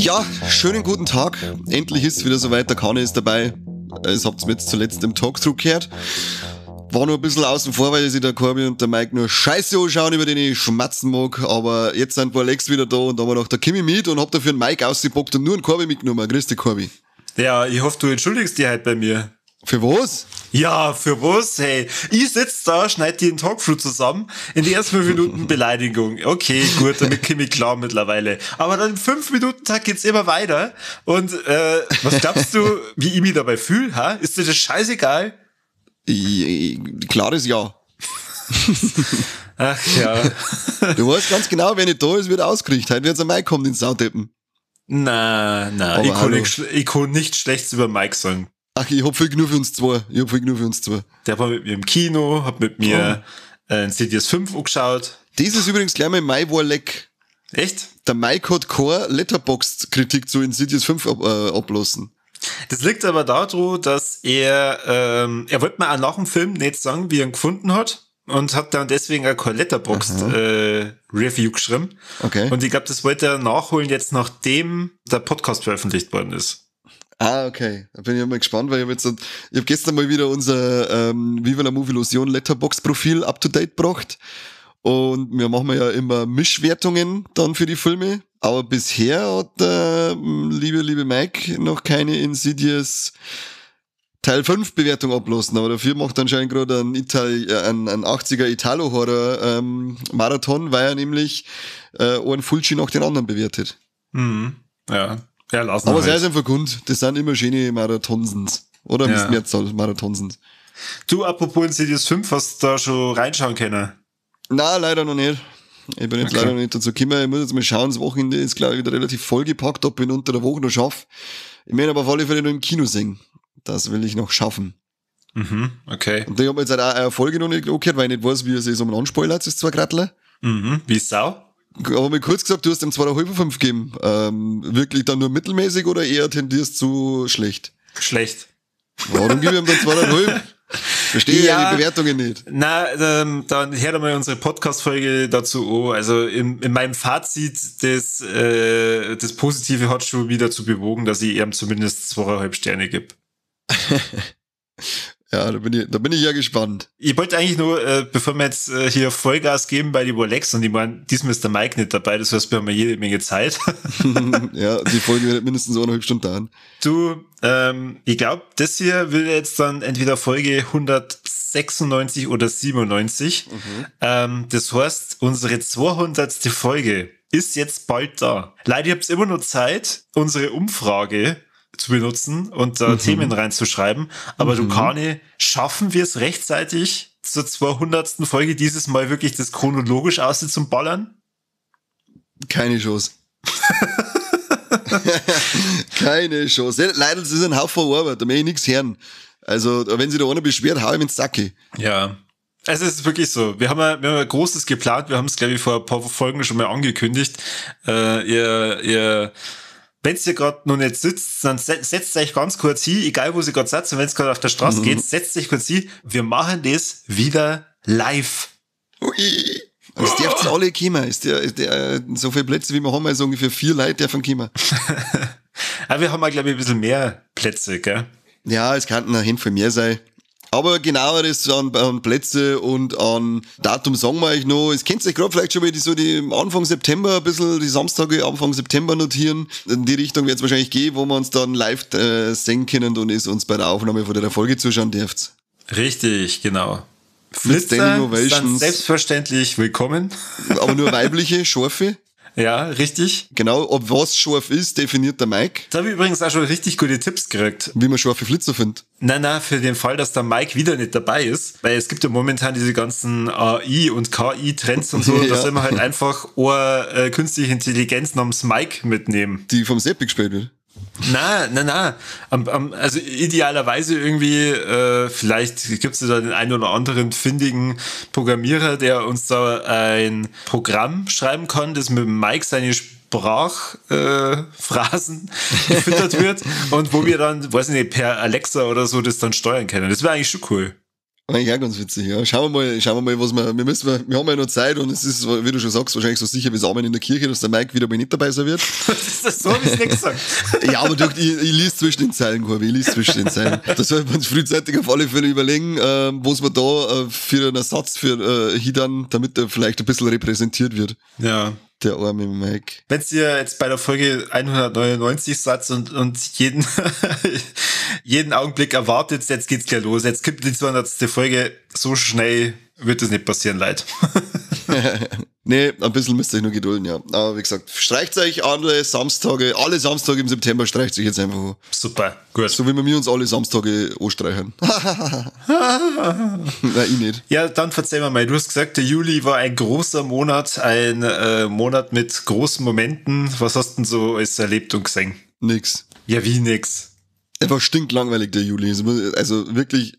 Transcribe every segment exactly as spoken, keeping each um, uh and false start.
Ja, schönen guten Tag. Endlich ist es wieder soweit, der Kane ist dabei. Das habt ihr jetzt zuletzt im Talkthrough gehört. War nur ein bisschen außen vor, weil sich der Corby und der Mike nur Scheiße anschauen, über den ich schmatzen mag. Aber jetzt sind wir Alex wieder da und da haben wir noch der Kimi mit und hab dafür einen Mike ausgepackt und nur einen Corby mitgenommen. Grüß dich, Corby. Ja, ich hoffe, du entschuldigst dich halt bei mir. Für was? Ja, für was? Hey, ich sitz da, schneid den Talkthrough zusammen, in den ersten fünf Minuten Beleidigung. Okay, gut, damit komme ich klar mittlerweile. Aber dann im fünf Minuten Tag geht's immer weiter. Und äh, was glaubst du, wie ich mich dabei fühle? Ha? Ist dir das scheißegal? Klares Ja. Ach ja. Du weißt ganz genau, wenn nicht da ist, wird ausgerichtet. Heute wird's am Mike kommen, den Sauteppen. Na, na, ich kann, nicht, ich kann nichts Schlechtes über Mike sagen. Ach, ich hab viel genug für uns zwei. Ich hab viel genug für uns zwei. Der war mit mir im Kino, hat mit mir oh. äh, Insidious fünf angeschaut. Das ist übrigens gleich mal Mai war leck. Echt? Der Mike hat keine Letterboxd-Kritik zu Insidious fünf ab, äh, ablassen. Das liegt aber daran, dass er, ähm, er wollte mir auch nach dem Film nicht sagen, wie er ihn gefunden hat. Und hat dann deswegen auch kein Letterboxd-Review äh, geschrieben. Okay. Und ich glaube, das wollte er nachholen jetzt, nachdem der Podcast veröffentlicht worden ist. Ah, okay. Da bin ich mal gespannt, weil ich habe jetzt, ich habe gestern mal wieder unser ähm, Viva la Movie Illusion Letterboxd-Profil up-to-date gebracht. Und wir machen ja immer Mischwertungen dann für die Filme. Aber bisher hat der äh, liebe, liebe Mike noch keine Insidious Teil fünf Bewertung ablassen. Aber dafür macht anscheinend gerade ein, Itali- äh, ein, ein achtziger Italo-Horror-Marathon, ähm, weil er nämlich äh, einen Fulci nach den anderen bewertet. Mhm. Ja. Ja, lassen aber wir sei halt. es einfach Grund, das sind immer schöne Marathonsens. Oder Ja. mit Mehrzahl Marathonsens. Du, apropos Insidious fünf, hast du da schon reinschauen können? Na, leider noch nicht. Ich bin jetzt Okay. leider noch nicht dazu gekommen. Ich muss jetzt mal schauen, das Wochenende ist, glaube ich, wieder relativ vollgepackt, ob ich ihn unter der Woche noch schaffe. Ich meine aber auf alle Fälle noch im Kino sehen. Das will ich noch schaffen. Mhm, okay. Und ich habe mir jetzt halt auch eine Folge noch nicht angehört, weil ich nicht weiß, wie er sich so anspoilert, das zwei Grattler. Mhm, wie Sau? Aber mir kurz gesagt, du hast ihm zwei Komma fünf gegeben. Ähm, wirklich dann nur mittelmäßig oder eher tendierst zu schlecht? Schlecht. Warum gebe ich ihm dann zwei Komma fünf? Verstehe ja, Ja. die Bewertungen nicht. Na, ähm, dann hört einmal unsere Podcast-Folge dazu an. Also in, in meinem Fazit, das, äh, das Positive hat schon wieder zu bewogen, dass ich ihm zumindest zweieinhalb Sterne gebe. Ja, da bin ich, da bin ich ja gespannt. Ich wollte eigentlich nur, äh, bevor wir jetzt äh, hier Vollgas geben bei die Rolex und ich meine, diesmal ist der Mike nicht dabei, das heißt, wir haben ja jede Menge Zeit. Ja, die Folge wird mindestens eineinhalb Stunden dauern. Du, ähm, ich glaube, das hier will jetzt dann entweder Folge hundertsechsundneunzig oder siebenundneunzig. Mhm. Ähm, das heißt, unsere zweihundertste Folge ist jetzt bald da. Leider habt ihr immer noch Zeit, unsere Umfrage zu benutzen und da mhm. Themen reinzuschreiben. Aber mhm. du, Kani, schaffen wir es rechtzeitig zur zweihundertsten Folge dieses Mal wirklich das chronologisch auszuballern? Keine Chance. Keine Chance. Leider, das ist ein Haufen Arbeit, da möchte ich nichts hören. Also, wenn sich da einer beschwert, hau ich ihm ins Sacke. Ja. Also es ist wirklich so. Wir haben ja, wir haben ja Großes geplant. Wir haben es, glaube ich, vor ein paar Folgen schon mal angekündigt. Äh, ihr, ihr Wenn ihr gerade noch nicht sitzt, dann setzt euch ganz kurz hin, egal wo ihr gerade sitzt, und wenn es gerade auf der Straße mhm. geht, setzt euch kurz hin. Wir machen das wieder live. Ui. Es dürft alle kommen. Ist der, ist der, so viele Plätze, wie wir haben, also ungefähr vier Leute dürfen kommen. Aber wir haben ja, glaube ich, ein bisschen mehr Plätze, gell? Ja, es könnten ein Handvoll mehr sein. Aber genaueres an, an Plätze und an Datum sagen wir euch noch. Es kennt euch gerade vielleicht schon mal die, so die Anfang September, ein bisschen die Samstage Anfang September notieren. In die Richtung wird es wahrscheinlich gehen, wo wir uns dann live äh, sehen können und es uns bei der Aufnahme von der Folge zuschauen dürft. Richtig, genau. Flitzer sind selbstverständlich willkommen. Aber nur weibliche, scharfe. Ja, richtig. Genau, ob was scharf ist, definiert der Mike. Da habe ich übrigens auch schon richtig gute Tipps gekriegt. Wie man scharfe Flitzer findet. Nein, nein, für den Fall, dass der Mike wieder nicht dabei ist. Weil es gibt ja momentan diese ganzen A I- und K I-Trends und so. Ja. Da soll man halt einfach eine äh, künstliche Intelligenz namens Mike mitnehmen. Die vom Seppi gespielt wird. Na, na, na. Um, um, also idealerweise irgendwie, äh, vielleicht gibt es da den einen oder anderen findigen Programmierer, der uns da ein Programm schreiben kann, das mit Mike seine Sprachphrasen äh, gefüttert wird und wo wir dann, weiß ich nicht, per Alexa oder so das dann steuern können. Das wäre eigentlich schon cool. Eigentlich auch ganz witzig, ja. Schauen wir mal, schauen wir mal, was wir, wir müssen, wir haben ja noch Zeit und es ist, wie du schon sagst, wahrscheinlich so sicher wie Samen in der Kirche, dass der Mike wieder mal nicht dabei sein wird. Das ist so, wie ich nicht gesagt. Ja, aber du, ich, ich lese zwischen den Zeilen, Corby, ich lese zwischen den Zeilen. Da sollten wir uns frühzeitig auf alle Fälle überlegen, äh, was wir da äh, für einen Ersatz für äh, Hidan, damit er vielleicht ein bisschen repräsentiert wird. Ja. Der arme Mike. Wenn ihr jetzt bei der Folge hundertneunundneunzig seid und, und jeden, jeden Augenblick erwartet, jetzt geht's gleich los, jetzt gibt die zweihundertste Folge, so schnell wird das nicht passieren, leid. Nee, ein bisschen müsst ihr euch nur gedulden, ja. Aber wie gesagt, streicht euch alle Samstage, alle Samstage im September streicht sich jetzt einfach an. Super, gut. So wie wir uns alle Samstage anstreichen. Nein, ich nicht. Ja, dann verzeih mir mal, du hast gesagt, der Juli war ein großer Monat, ein äh, Monat mit großen Momenten. Was hast du denn so alles erlebt und gesehen? Nix. Ja, wie nix? Einfach stinklangweilig, der Juli. Also wirklich...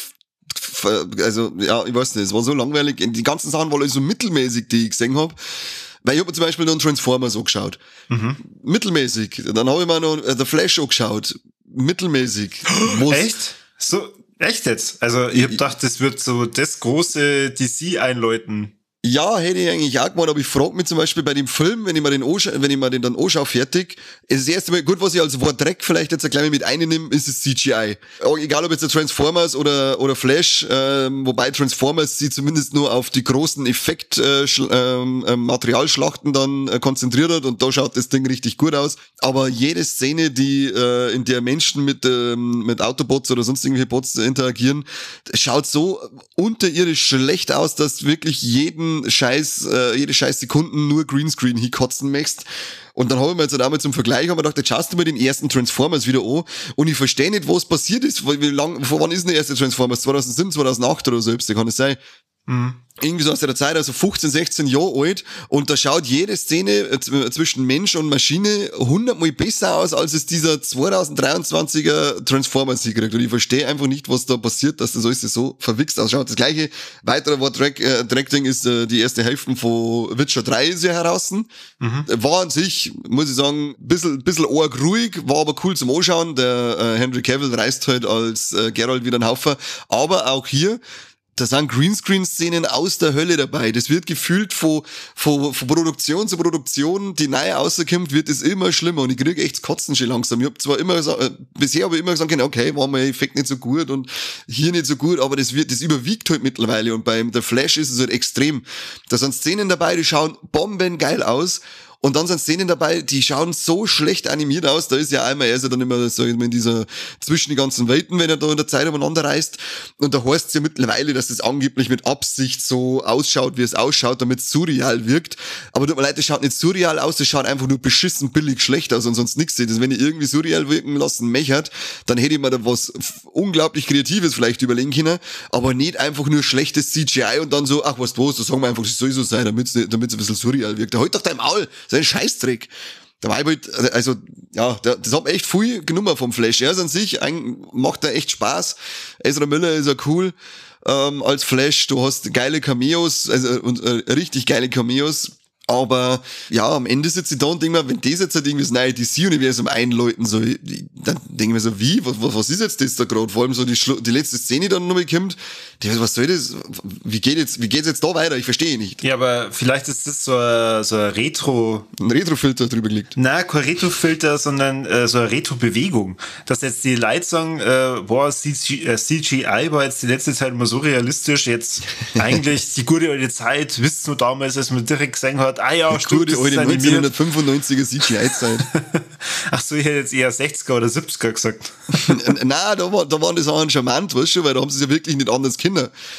Also, ja, ich weiß nicht, es war so langweilig. Die ganzen Sachen waren so mittelmäßig, die ich gesehen habe. Weil ich habe mir zum Beispiel noch einen Transformers angeschaut. Mhm. Mittelmäßig. Dann habe ich mir noch The Flash angeschaut. Mittelmäßig. Echt? So, echt jetzt? Also, ich hab gedacht, das wird so das große D C einläuten. Ja, hätte ich eigentlich auch gemacht, aber ich frage mich zum Beispiel bei dem Film, wenn ich mir den anschaue, wenn ich mir den dann anschaue, fertig, ist das erste Mal, gut, was ich als Wort Dreck vielleicht jetzt ein klein mit einnehme, ist das C G I. Egal ob jetzt der Transformers oder, oder Flash, ähm, wobei Transformers sie zumindest nur auf die großen Effekt, äh, ähm, äh, Materialschlachten dann äh, konzentriert hat und da schaut das Ding richtig gut aus. Aber jede Szene, die, äh, in der Menschen mit, ähm, mit Autobots oder sonst irgendwelche Bots interagieren, schaut so unterirdisch schlecht aus, dass wirklich jeden Scheiß, äh, jede scheiß Sekunden nur Greenscreen hinkotzen möchtest. Und dann habe ich mir jetzt einmal zum Vergleich hab mir gedacht, jetzt schaust du mir den ersten Transformers wieder an und ich verstehe nicht, was passiert ist. Wie lang, vor wann ist denn der erste Transformers? zweitausendsieben, zweitausendacht oder so, kann es sein? Mhm. Irgendwie so aus der Zeit, also fünfzehn, sechzehn Jahre alt, und da schaut jede Szene zwischen Mensch und Maschine hundertmal besser aus, als es dieser zweitausenddreiundzwanziger Transformers hinkriegt. Und ich verstehe einfach nicht, was da passiert, dass das alles so verwichst ausschaut. Das gleiche, weiterer Wort-Track-Ding ist äh, die erste Hälfte von Witcher drei ist ja heraus. Mhm. War an sich, muss ich sagen, bisschen, bisschen arg ruhig, war aber cool zum Anschauen. Der äh, Henry Cavill reist halt als äh, Geralt wieder einen Haufen. Aber auch hier, da sind Greenscreen-Szenen aus der Hölle dabei. Das wird gefühlt von, von, von Produktion zu Produktion, die neu rauskommt, wird es immer schlimmer. Und ich kriege echt das Kotzen schon langsam. Ich hab zwar immer gesagt, äh, bisher habe ich immer gesagt, okay, war mein Effekt nicht so gut und hier nicht so gut, aber das wird, das überwiegt halt mittlerweile. Und beim The Flash ist es halt extrem. Da sind Szenen dabei, die schauen bombengeil aus. Und dann sind Szenen dabei, die schauen so schlecht animiert aus. Da ist ja einmal, er ist ja dann immer, sag ich mal, in dieser, zwischen die ganzen Welten, wenn er da in der Zeit umeinander reist. Und da heißt es ja mittlerweile, dass das angeblich mit Absicht so ausschaut, wie es ausschaut, damit es surreal wirkt. Aber tut mir leid, das schaut nicht surreal aus, das schaut einfach nur beschissen billig schlecht aus und sonst nichts. Das, wenn ich irgendwie surreal wirken lassen mechert, dann hätte ich mir da was unglaublich Kreatives vielleicht überlegen können, aber nicht einfach nur schlechtes C G I und dann so, ach, was du was, da sagen wir einfach, das soll so sein, damit es ein bisschen surreal wirkt. Da halt doch dein Maul! So ein Scheißdreck. Da war ich halt, also, ja, das hat mir echt viel genommen vom Flash. Er ist an sich, macht da echt Spaß. Ezra Miller ist ja cool, ähm, als Flash. Du hast geile Cameos, also, und, äh, richtig geile Cameos. Aber, ja, am Ende sitze ich da und denke mir, wenn das jetzt halt irgendwie das neue D C-Universum einläuten soll, dann denke ich mir so, wie? Was, was ist jetzt das da gerade? Vor allem so die, Schlu- die letzte Szene, die dann nochmal kommt. Die, was soll das? Wie geht jetzt, wie geht's jetzt da weiter? Ich verstehe nicht. Ja, aber vielleicht ist das so ein, so ein Retro... Ein Retro-Filter drüber liegt. Nein, kein Retro-Filter, sondern äh, so eine Retro-Bewegung. Dass jetzt die Leute sagen, äh, boah, C G, äh, C G I war jetzt die letzte Zeit immer so realistisch, jetzt eigentlich die gute alte Zeit, wisst ihr damals, als man direkt gesehen hat, ah ja, stimmt, die alte neunzehnhundertfünfundneunziger C G I-Zeit. Ach so, ich hätte jetzt eher sechziger oder siebziger gesagt. Nein, da, war, da waren die Sachen charmant, weißt du, weil da haben sie es ja wirklich nicht anders können.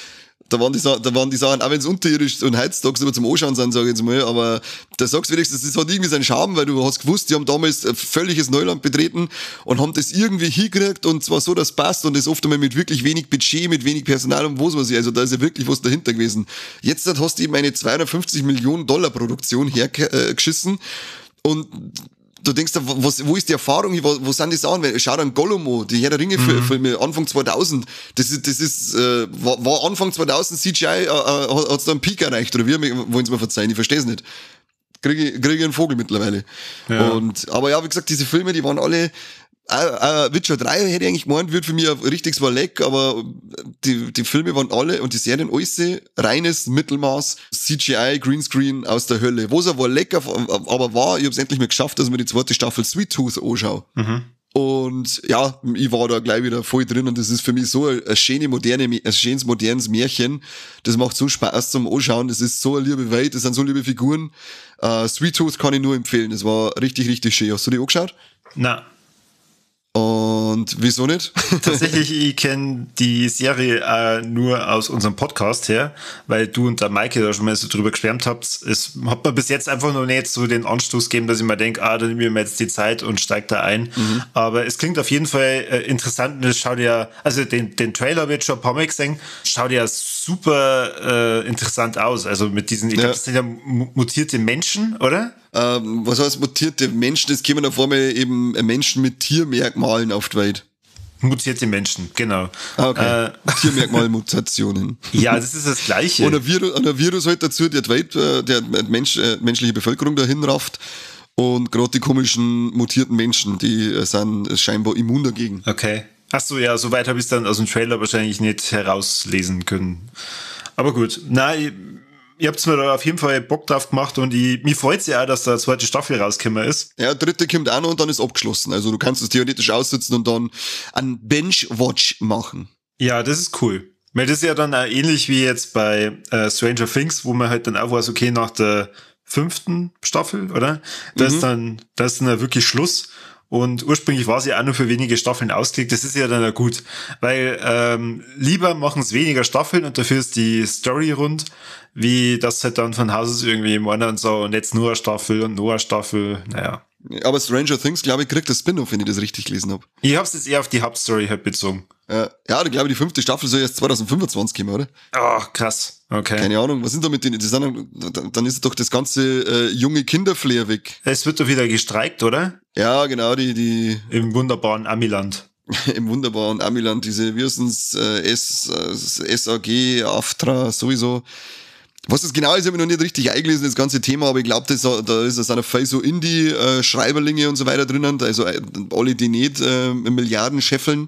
Da waren die, da waren die Sachen, auch wenn es unterirdisch und heutzutage immer zum Anschauen sind, sage ich jetzt mal, aber da sagst du wenigstens, das hat irgendwie seinen Charme, weil du hast gewusst, die haben damals ein völliges Neuland betreten und haben das irgendwie hingekriegt und zwar so, dass es passt und das oft einmal mit wirklich wenig Budget, mit wenig Personal und was weiß ich, also da ist ja wirklich was dahinter gewesen. Jetzt hast du eben eine zweihundertfünfzig Millionen Dollar Produktion hergeschissen und du denkst, was, wo ist die Erfahrung, wo, wo sind die Sachen? Schau dir an Gollum an, die Herr der Ringe-Filme, mhm. Anfang zweitausend. Das ist, das ist, äh, war, war Anfang zweitausend C G I, äh, äh, hat's da einen Peak erreicht, oder wie wollen sie mir verzeihen? Ich verstehe es nicht. Kriege, kriege einen Vogel mittlerweile. Ja. Und, aber ja, wie gesagt, diese Filme, die waren alle Uh, uh, Witcher drei hätte ich eigentlich gemeint, wird für mich ein richtiges Leck, aber die, die Filme waren alle und die Serien alles reines Mittelmaß, C G I, Greenscreen aus der Hölle. Wo es aber lecker, aber war, ich hab's endlich mal geschafft, dass ich mir die zweite Staffel Sweet Tooth anschaue. Mhm. Und ja, ich war da gleich wieder voll drin und das ist für mich so ein, ein schönes, moderne, ein schönes, modernes Märchen. Das macht so Spaß zum Anschauen, das ist so eine liebe Welt, das sind so liebe Figuren. Uh, Sweet Tooth kann ich nur empfehlen, das war richtig, richtig schön. Hast du die angeschaut? Nein. Und wieso nicht? Tatsächlich, ich kenne die Serie äh, nur aus unserem Podcast her, weil du und der Maike da schon mal so drüber geschwärmt habt. Es hat mir bis jetzt einfach noch nicht so den Anstoß gegeben, dass ich mir denke, ah, dann nehme ich mir jetzt die Zeit und steige da ein. Mhm. Aber es klingt auf jeden Fall äh, interessant und es schaut ja, also den, den Trailer wird schon ein paar Mal gesehen, schaut ja super äh, interessant aus. Also mit diesen, ich glaube, das sind ja mutierte Menschen, oder? Ähm, was heißt mutierte Menschen? Das kommen auf einmal eben Menschen mit Tiermerkmalen auf die Welt. Mutierte Menschen, genau. Ah, okay. Äh, Tiermerkmalmutationen. Ja, das ist das Gleiche. Und ein Virus, und ein Virus halt dazu, der die Welt, der Mensch, äh, menschliche Bevölkerung dahin rafft. Und gerade die komischen mutierten Menschen, die sind scheinbar immun dagegen. Okay. Ach so, ja, soweit habe ich es dann aus dem Trailer wahrscheinlich nicht herauslesen können. Aber gut, nein, ihr habt mir da auf jeden Fall Bock drauf gemacht und ich, mich freut es ja auch, dass da eine zweite Staffel rausgekommen ist. Ja, dritte kommt auch noch und dann ist abgeschlossen. Also du kannst es theoretisch aussitzen und dann einen Bench-Watch machen. Ja, das ist cool. Weil das ist ja dann auch ähnlich wie jetzt bei äh, Stranger Things, wo man halt dann auch weiß, okay, nach der fünften Staffel, oder? Da mhm. ist dann, da ist dann wirklich Schluss. Und ursprünglich war sie auch nur für wenige Staffeln ausgelegt. Das ist ja dann auch gut, weil ähm, lieber machen es weniger Staffeln und dafür ist die Story rund, wie das halt dann von Haus aus irgendwie im anderen so und jetzt nur eine Staffel und nur eine Staffel, naja. Aber Stranger Things, glaube ich, kriegt das Spin-off, wenn ich das richtig gelesen habe. Ich habe es jetzt eher auf die Hauptstory halt bezogen. Ja, ja, ich glaube, die fünfte Staffel soll erst zwanzig fünfundzwanzig kommen, oder? Ach, krass. Okay. Keine Ahnung, was sind da mit denen? Die sind, dann ist doch das ganze äh, junge Kinderflair weg. Es wird doch wieder gestreikt, oder? Ja, genau, die, die. Im wunderbaren Amiland. Im wunderbaren Amiland, diese, wie heißt es, äh, S, äh, S A G, AFTRA, sowieso. Was das genau ist, habe ich noch nicht richtig eingelesen, das ganze Thema, aber ich glaube, da ist es auch viel so Indie-Schreiberlinge und so weiter drinnen, also alle, die nicht äh, Milliarden scheffeln.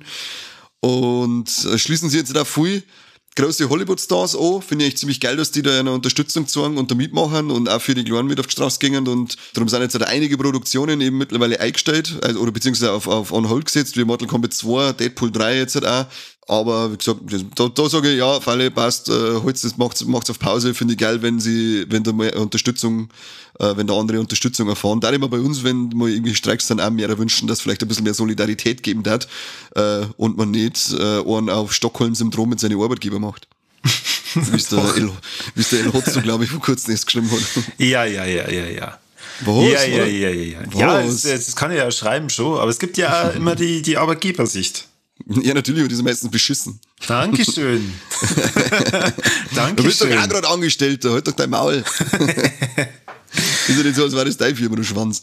Und äh, schließen sie jetzt da viel große Hollywood-Stars an. Finde ich echt ziemlich geil, dass die da eine Unterstützung zeigen und da mitmachen und auch für die Kleinen mit auf die Straße gehen. Und darum sind jetzt halt einige Produktionen eben mittlerweile eingestellt, also, oder beziehungsweise auf, auf on hold gesetzt, wie Mortal Kombat zwei, Deadpool drei jetzt halt auch. Aber wie gesagt, da, da sage ich, ja, Falle passt, äh, holt's, das macht's, macht's auf Pause, finde ich geil, wenn sie, wenn da mal Unterstützung, äh, wenn da andere Unterstützung erfahren. Da immer bei uns, wenn mal irgendwie Streiks dann auch mehr wünschen, dass vielleicht ein bisschen mehr Solidarität geben hat, äh, und man nicht, äh, einen auf Stockholm-Syndrom mit seinen Arbeitgeber macht. Wie es der El, wie es der El Hotzo, glaube ich, vor kurzem erst geschrieben hat. Ja, ja, ja, ja, ja. Was? Ja, ja, ja, ja, ja. Was? Ja, das, das kann ich ja schreiben schon, aber es gibt ja immer die, die Arbeitgebersicht. Ja, natürlich, und die sind meistens beschissen. Dankeschön. Dankeschön. Du bist doch auch gerade Angestellter, halt doch dein Maul. Ist ja nicht so, als wäre das dein Firma, du Schwanz.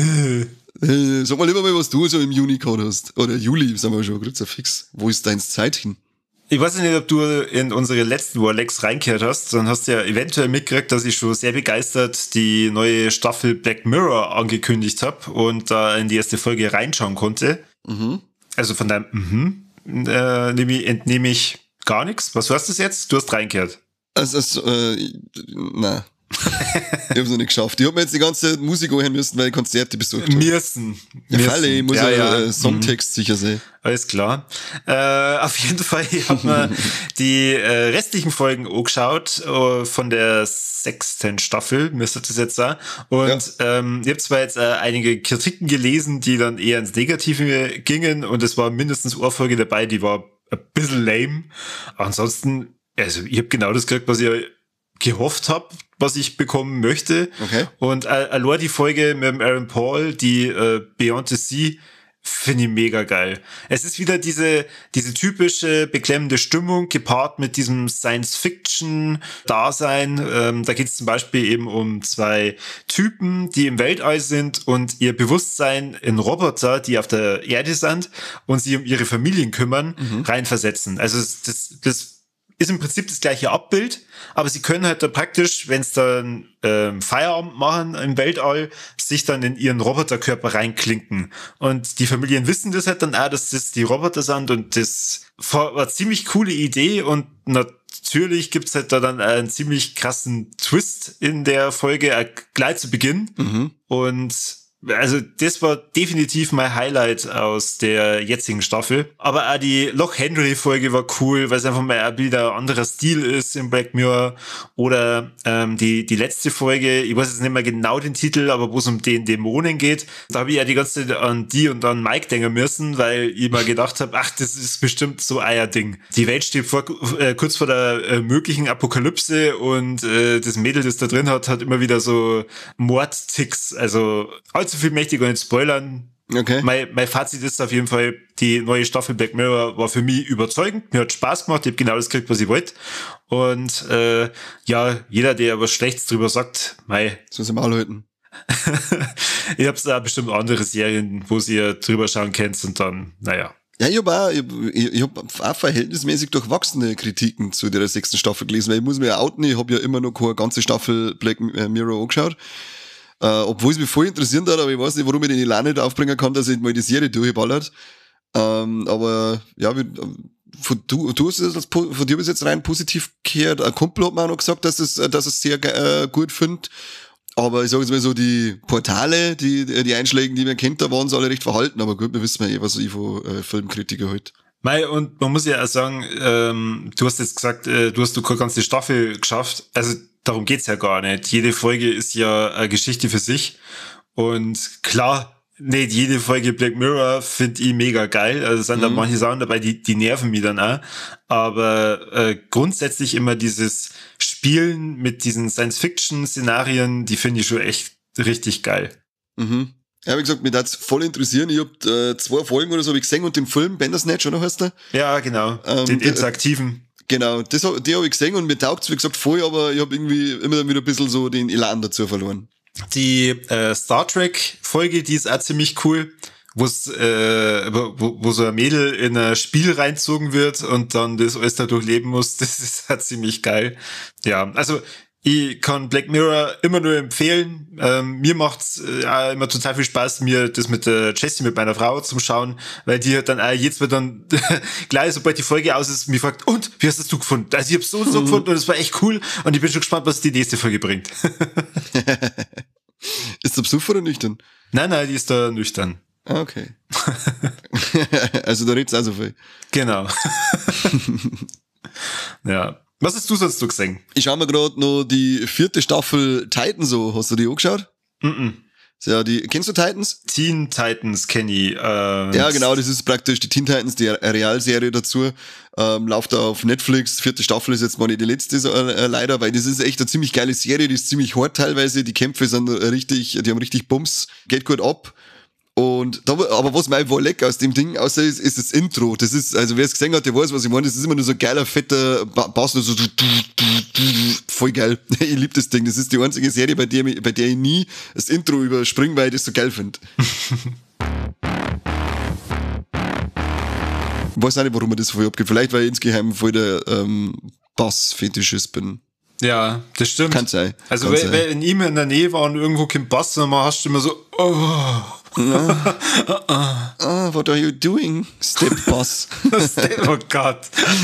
äh, sag mal lieber mal, was du so im Juni gehabt hast. Oder Juli, sagen wir schon, grüß fix. Wo ist dein Zeit hin? Ich weiß nicht, ob du in unsere letzten Warlex reingehört hast, dann hast du ja eventuell mitgekriegt, dass ich schon sehr begeistert die neue Staffel Black Mirror angekündigt habe und da in die erste Folge reinschauen konnte. Mhm. Also von deinem mhm, äh, nehme ich, entnehme ich gar nichts. Was hörst du jetzt? Du hast reingehört. Also, also äh, nein. Ich hab's noch nicht geschafft. Ich hab mir jetzt die ganze Zeit Musik anhören müssen, weil ich Konzerte besucht habe. Müssen. Ja, Falle, ich muss ja, ja. Äh, Songtext mhm. sicher sehen. Alles klar. Äh, auf jeden Fall hat man die äh, restlichen Folgen angeschaut äh, von der sechsten Staffel, müsste das jetzt sein. Und ja. ähm, ich habe zwar jetzt äh, einige Kritiken gelesen, die dann eher ins Negative gingen und es war mindestens eine Folge dabei, die war ein bisschen lame. Aber ansonsten, also ich habe genau das gekriegt, was ich gehofft habe, was ich bekommen möchte. Okay. Und äh, allein die Folge mit dem Aaron Paul, die äh, Beyond the Sea, finde ich mega geil. Es ist wieder diese diese typische beklemmende Stimmung gepaart mit diesem Science-Fiction-Dasein. Ähm, da geht es zum Beispiel eben um zwei Typen, die im Weltall sind und ihr Bewusstsein in Roboter, die auf der Erde sind und sie um ihre Familien kümmern, mhm. reinversetzen. Also das, das ist im Prinzip das gleiche Abbild, aber sie können halt da praktisch, wenn es dann ähm, Feierabend machen im Weltall, sich dann in ihren Roboterkörper reinklinken. Und die Familien wissen das halt dann auch, dass das die Roboter sind und das war eine ziemlich coole Idee und natürlich gibt's halt da dann einen ziemlich krassen Twist in der Folge äh, gleich zu Beginn. Mhm. Und also das war definitiv mein Highlight aus der jetzigen Staffel. Aber auch die Loch Henry Folge war cool, weil es einfach mal wieder ein anderer Stil ist im Black Mirror. Oder ähm, die die letzte Folge, ich weiß jetzt nicht mehr genau den Titel, aber wo es um den Dämonen geht, da habe ich ja die ganze Zeit an die und an Mike denken müssen, weil ich mal gedacht habe, ach, das ist bestimmt so euer Ding. Die Welt steht vor, äh, kurz vor der äh, möglichen Apokalypse und äh, das Mädel, das da drin hat, hat immer wieder so Mordticks, also allzu viel möchte ich gar nicht spoilern. Okay. Mein, mein Fazit ist auf jeden Fall, die neue Staffel Black Mirror war für mich überzeugend. Mir hat Spaß gemacht. Ich habe genau das gekriegt, was ich wollte. Und äh, ja, jeder, der was Schlechtes drüber sagt, mei. So sind wir alle halten. Ich hab's da bestimmt andere Serien, wo ihr drüber schauen könnt und dann, naja. Ja, ich habe auch, ich, ich, ich hab auch verhältnismäßig durchwachsene Kritiken zu der sechsten Staffel gelesen, weil ich muss mir ja outen, ich habe ja immer noch keine ganze Staffel Black Mirror angeschaut. Äh, obwohl es mich voll interessiert hat, aber ich weiß nicht, warum ich den Elan nicht aufbringen kann, dass ich mal die Serie durchballert. Ähm, aber ja, wie, von, du, du hast es als, von dir bis jetzt rein positiv gehört. Ein Kumpel hat mir auch noch gesagt, dass es, dass es sehr äh, gut findet. Aber ich sage jetzt mal so, die Portale, die, die Einschläge, die man kennt, da waren sie alle recht verhalten. Aber gut, wir wissen ja eh, was ich von äh, Filmkritiker halt. Mei, und man muss ja auch sagen, ähm, du hast jetzt gesagt, äh, du hast du keine ganze Staffel geschafft. Also darum geht's ja gar nicht. Jede Folge ist ja eine Geschichte für sich. Und klar, nicht jede Folge Black Mirror finde ich mega geil. Also es sind mhm. da manche Sachen dabei, die, die nerven mich dann auch. Aber äh, grundsätzlich immer dieses Spielen mit diesen Science-Fiction-Szenarien, die finde ich schon echt richtig geil. Mhm. Ja, wie gesagt, mich hat's voll interessieren. Ich hab äh, zwei Folgen oder so hab ich gesehen und den Film Bandersnatch, oder heißt der? Ja, genau. Ähm, den interaktiven. Genau, das, die habe ich gesehen und mir taugt's, wie gesagt, voll, aber ich habe irgendwie immer dann wieder ein bisschen so den Elan dazu verloren. Die äh, Star Trek-Folge, die ist auch ziemlich cool, wo's, äh, wo, wo so ein Mädel in ein Spiel reinzogen wird und dann das alles da durchleben muss. Das ist halt ziemlich geil. Ja, also ich kann Black Mirror immer nur empfehlen. Ähm, mir macht's äh, auch immer total viel Spaß, mir das mit der Jessie, mit meiner Frau zum Schauen, weil die hat dann auch jetzt wird dann gleich, sobald die Folge aus ist, mich fragt, und, wie hast das du gefunden? Also ich hab's so und so gefunden und es war echt cool und ich bin schon gespannt, was die nächste Folge bringt. Ist der Besuch oder nüchtern? Nein, nein, die ist da nüchtern. Ah, okay. Also da redet's auch so viel. Genau. Ja. Was hast du sonst so gesehen? Ich schau mir gerade noch die vierte Staffel Titans so. Hast du die angeschaut? Mhm. Ja, die, kennst du Titans? Teen Titans kenne ich. Äh, ja, genau, das ist praktisch die Teen Titans, die Realserie dazu. Ähm, läuft da auf Netflix. Vierte Staffel ist jetzt mal nicht die letzte, so, äh, leider, weil das ist echt eine ziemlich geile Serie, die ist ziemlich hart teilweise. Die Kämpfe sind richtig, die haben richtig Bums, geht gut ab. Und da, aber was mir einfach lecker aus dem Ding außer ist, ist das Intro. Das ist, also wer es gesehen hat, der weiß, was ich meine. Das ist immer nur so ein geiler, fetter Bass, so voll geil. Ich liebe das Ding. Das ist die einzige Serie, bei der, bei der ich nie das Intro überspringe, weil ich das so geil finde. Ich weiß auch nicht, warum mir das voll abgeht. Vielleicht, weil ich insgeheim voll der ähm, Bass-Fetischist bin. Ja, das stimmt. Kann sein. Also Kann wenn, sein. wenn in ihm in der Nähe war und irgendwo kein Bass, dann hast du immer so, oh. Ah, ah, what are you doing, Step Boss? Oh Gott.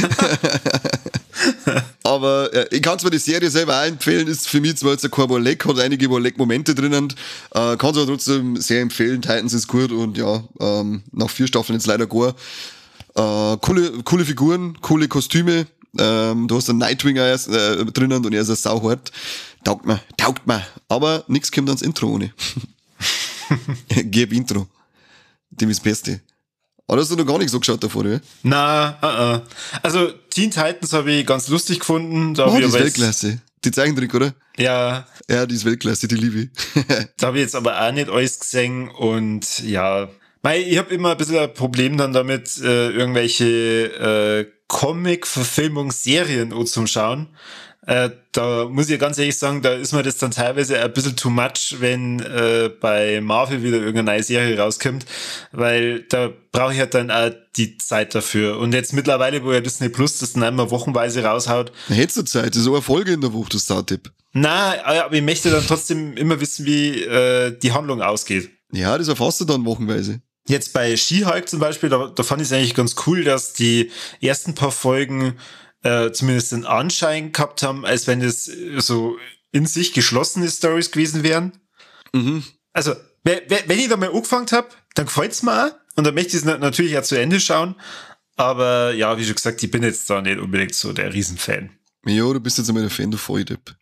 Aber äh, ich kann zwar die Serie selber auch empfehlen, ist für mich zwar jetzt kein Wolleck, hat einige Wolleck-Momente drinnen, äh, kann es aber trotzdem sehr empfehlen. Titans ist gut und ja, ähm, nach vier Staffeln jetzt leider gar. Äh, coole, coole Figuren, coole Kostüme. Ähm, du hast einen Nightwing erst, äh, drinnen und er ist ein sauhart. Taugt mir, taugt mir. Aber nix kommt ans Intro ohne. Gib Intro. Dem ist das Beste. Aber hast du noch gar nicht so geschaut davor, oder? Na, uh, uh. Also Teen Titans habe ich ganz lustig gefunden. Da Oh, hab die ich ist aber Weltklasse. jetzt, Die Zeichentrick, oder? ja, Ja, die ist Weltklasse, die liebe ich. da habe ich jetzt aber auch nicht alles gesehen und ja, mei, ich habe immer ein bisschen ein Problem dann damit, äh, irgendwelche äh, Comic-Verfilmungsserien zum Schauen. Äh, da muss ich ganz ehrlich sagen, da ist mir das dann teilweise ein bisschen too much, wenn äh, bei Marvel wieder irgendeine neue Serie rauskommt, weil da brauche ich halt dann auch die Zeit dafür. Und jetzt mittlerweile, wo ja Disney Plus das dann einmal wochenweise raushaut. Da hättest du Zeit, das ist so eine Folge in der Woche, das Startipp. Na, aber ich möchte dann trotzdem immer wissen, wie äh, die Handlung ausgeht. Ja, das erfasst du dann wochenweise. Jetzt bei She-Hulk zum Beispiel, da, da fand ich es eigentlich ganz cool, dass die ersten paar Folgen äh, zumindest den Anschein gehabt haben, als wenn es so in sich geschlossene Stories gewesen wären. Mhm. Also, wenn ich da mal angefangen habe, dann gefällt's mir auch. Und dann möchte ich es natürlich auch zu Ende schauen. Aber ja, wie schon gesagt, ich bin jetzt da nicht unbedingt so der Riesenfan. Ja, du bist jetzt einmal der Fan, du Volldepp.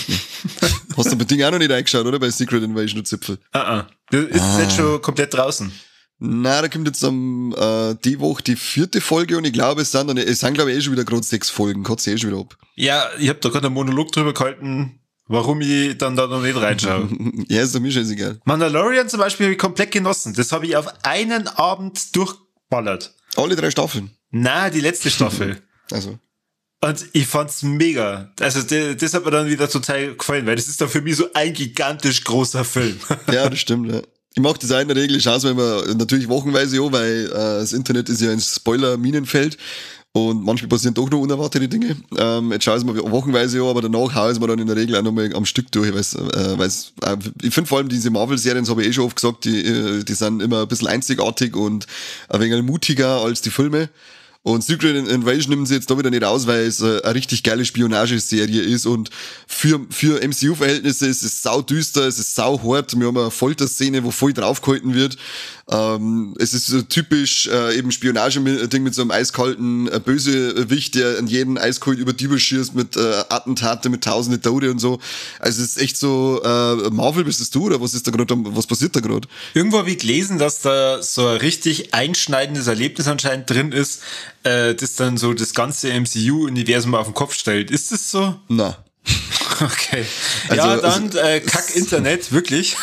Hast du bei Ding auch noch nicht eingeschaut, oder? Bei Secret Invasion und Zipfel. Ah, ah. Das ist ah. jetzt schon komplett draußen. Na, da kommt jetzt am äh, die Woche die vierte Folge und ich glaube, es sind dann, es sind glaube ich eh schon wieder gerade sechs Folgen, kotzt eh schon wieder ab. Ja, ich habe da gerade einen Monolog drüber gehalten, warum ich dann da noch nicht reinschaue. Ja, ist doch mir scheißegal. Mandalorian zum Beispiel habe ich komplett genossen. Das habe ich auf einen Abend durchballert. Alle drei Staffeln? Na, die letzte Staffel. Also. Und ich fand's mega. Also das, das hat mir dann wieder total gefallen, weil das ist dann für mich so ein gigantisch großer Film. Ja, das stimmt, ja. Ich mache das auch in der Regel, ich schaue es mir immer natürlich wochenweise an, weil äh, das Internet ist ja ein Spoiler-Minenfeld und manchmal passieren doch noch unerwartete Dinge. Ähm, jetzt schaue ich es mir wochenweise an, aber danach haue ich es mir dann in der Regel auch nochmal am Stück durch. Weil's, äh, weil's, äh, ich finde vor allem diese Marvel-Serien, das habe ich eh schon oft gesagt, die, die sind immer ein bisschen einzigartig und ein wenig mutiger als die Filme. Und Secret Invasion nimmt sie jetzt da wieder nicht aus, weil es äh, eine richtig geile Spionageserie ist und für für M C U-Verhältnisse ist es sau düster, es ist sau hart. Wir haben eine Folterszene, wo voll draufgehalten wird. Ähm, es ist so typisch äh, eben Spionage-Ding mit so einem eiskalten äh, Bösewicht, der an jeden eiskalt über die Dübel schießt mit äh, Attentate, mit tausende Tode und so. Also es ist echt so, äh, Marvel bist es du oder was ist da gerade, was passiert da gerade? Irgendwo habe ich gelesen, dass da so ein richtig einschneidendes Erlebnis anscheinend drin ist, äh, das dann so das ganze M C U-Universum auf den Kopf stellt. Ist das so? Na. Okay. Also, ja, dann also, äh, Kack Internet, wirklich.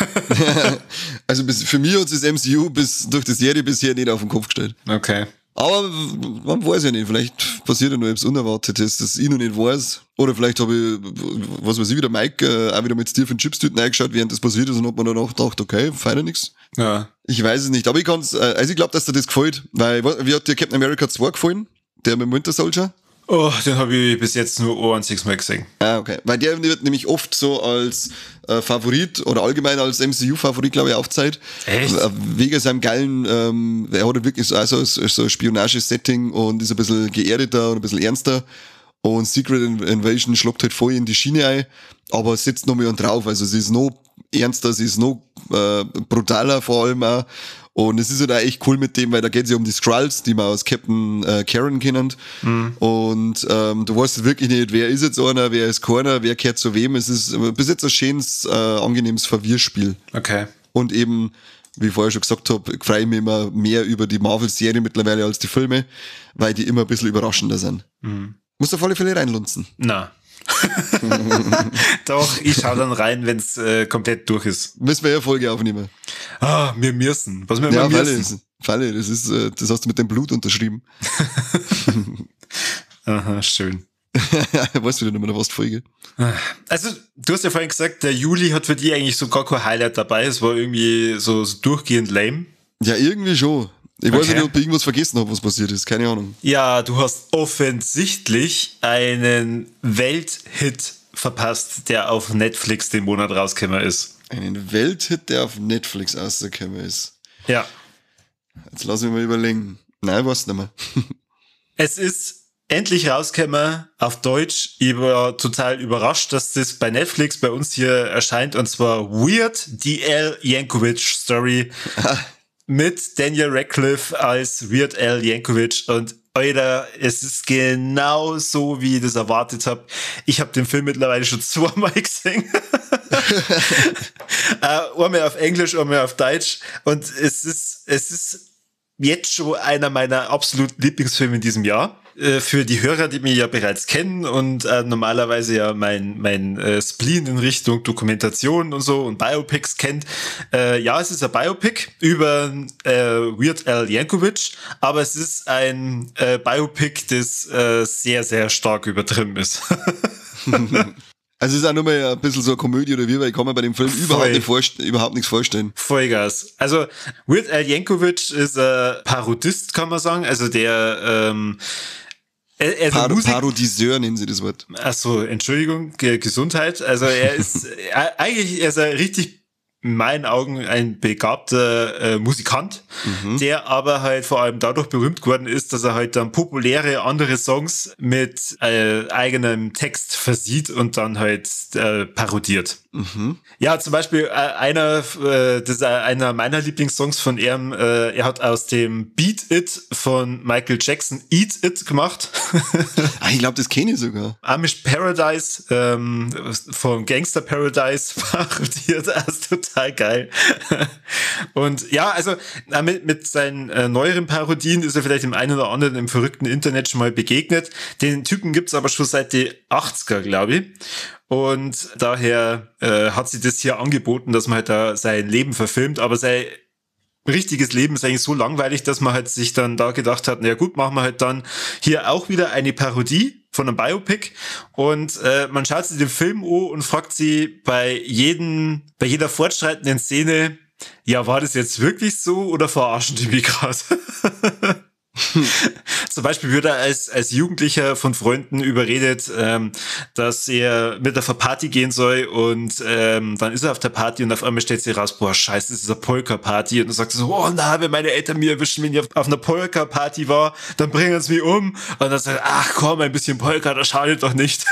Also bis, für mich hat das M C U bis durch die Serie bisher nicht auf den Kopf gestellt. Okay. Aber man weiß ja nicht, vielleicht passiert ja noch etwas Unerwartetes, das ich noch nicht weiß. Oder vielleicht habe ich, was weiß ich, wieder Mike äh, auch wieder mit Steve und Chipstüten reingeschaut, während das passiert ist und hat man danach gedacht, okay, feiner nix. Ja. Ich weiß es nicht, aber ich kann's, äh, also ich glaube, dass dir das gefällt, weil, wie hat dir Captain America zwei gefallen? Der mit dem Winter Soldier? Oh, den habe ich bis jetzt nur ein einziges Mal gesehen. Ah, okay. Weil der wird nämlich oft so als äh, Favorit oder allgemein als M C U-Favorit, glaube ich, aufgezeigt. Echt? Äh, wegen seinem geilen, ähm, er hat wirklich so, also so ein Spionage-Setting und ist ein bisschen geerdeter und ein bisschen ernster. Und Secret Invasion schlappt halt voll in die Schiene ein, aber setzt noch mehr drauf. Also sie ist noch ernster, sie ist noch äh, brutaler vor allem auch. Und es ist halt auch echt cool mit dem, weil da geht es ja um die Skrulls, die man aus Captain äh, Karen kennen. Mhm. Und ähm, du weißt wirklich nicht, wer ist jetzt einer, wer ist keiner, wer kehrt zu wem. Es ist bis jetzt ein schönes, äh, angenehmes Verwirrspiel. Okay. Und eben, wie ich vorher schon gesagt habe, freue ich mich immer mehr über die Marvel-Serie mittlerweile als die Filme, weil die immer ein bisschen überraschender sind. Mhm. Musst du auf alle Fälle reinlunzen. Na. Doch, ich schau dann rein, wenn's äh, komplett durch ist. Müssen wir ja Folge aufnehmen. Ah, wir müssen. Was wir ja, immer Falle, müssen. Falle, das ist, äh, das hast du mit dem Blut unterschrieben. Aha, schön. Weißt du denn immer noch was, die Folge? Also, du hast ja vorhin gesagt, der Juli hat für dich eigentlich so gar kein Highlight dabei. Es war irgendwie so, so durchgehend lame. Ja, irgendwie schon. Ich weiß Okay. nicht, ob ich irgendwas vergessen habe, was passiert ist. Keine Ahnung. Ja, du hast offensichtlich einen Welthit verpasst, der auf Netflix den Monat rausgekommen ist. Einen Welthit, der auf Netflix rausgekommen ist. Ja. Jetzt lass mich mal überlegen. Nein, weiß nicht mehr. Es ist endlich rausgekommen auf Deutsch. Ich war total überrascht, dass das bei Netflix bei uns hier erscheint. Und zwar Weird, die Al Yankovic Story mit Daniel Radcliffe als Weird Al Yankovic. Und Alter, es ist genau so, wie ich das erwartet habe. Ich habe den Film mittlerweile schon zweimal gesehen. uh, einmal auf Englisch, einmal auf Deutsch. Und es ist, es ist jetzt schon einer meiner absoluten Lieblingsfilme in diesem Jahr. Äh, für die Hörer, die mich ja bereits kennen und äh, normalerweise ja mein, mein äh, Spleen in Richtung Dokumentation und so und Biopics kennt. Äh, ja, es ist ein Biopic über äh, Weird Al Yankovic, aber es ist ein äh, Biopic, das äh, sehr, sehr stark übertrieben ist. Also es ist auch nur mal ein bisschen so eine Komödie oder wie, weil ich kann mir bei dem Film überhaupt, nicht vorst- überhaupt nichts vorstellen. Vollgas. Also Weird Al Yankovic ist ein Parodist, kann man sagen. Also der ähm, er, er ist Par- ein Musik- Parodiseur nennen sie das Wort. Ach so, Entschuldigung, Ge- Gesundheit. Also er ist äh, eigentlich er ist er richtig in meinen Augen ein begabter äh, Musikant, mhm. der aber halt vor allem dadurch berühmt geworden ist, dass er halt dann populäre andere Songs mit äh, eigenem Text versieht und dann halt äh, parodiert. Mhm. Ja, zum Beispiel äh, einer, äh, das ist einer meiner Lieblingssongs von ihm. Äh, er hat aus dem Beat It von Michael Jackson Eat It gemacht. Ah, ich glaube, das kenne ich sogar. Amish Paradise ähm, von Gangster Paradise parodiert. Das ist total geil. Und ja, also mit, mit seinen äh, neueren Parodien ist er vielleicht dem einen oder anderen im verrückten Internet schon mal begegnet. Den Typen gibt's aber schon seit die achtziger, glaube ich. Und daher äh, hat sie das hier angeboten, dass man halt da sein Leben verfilmt, aber sein richtiges Leben ist eigentlich so langweilig, dass man halt sich dann da gedacht hat, na gut, machen wir halt dann hier auch wieder eine Parodie von einem Biopic und äh, man schaut sich den Film an und fragt sie bei jedem, bei jeder fortschreitenden Szene, ja, war das jetzt wirklich so oder verarschen die mich gerade? Zum Beispiel wird er als, als Jugendlicher von Freunden überredet, ähm, dass er mit auf eine Party gehen soll und ähm, dann ist er auf der Party und auf einmal stellt sich raus, boah, scheiße, das ist eine Polka-Party und dann sagt er so, oh na, wenn meine Eltern mir erwischen, wenn ich auf, auf einer Polka-Party war, dann bringen sie mich um und dann sagt er, ach komm, ein bisschen Polka, das schadet doch nicht.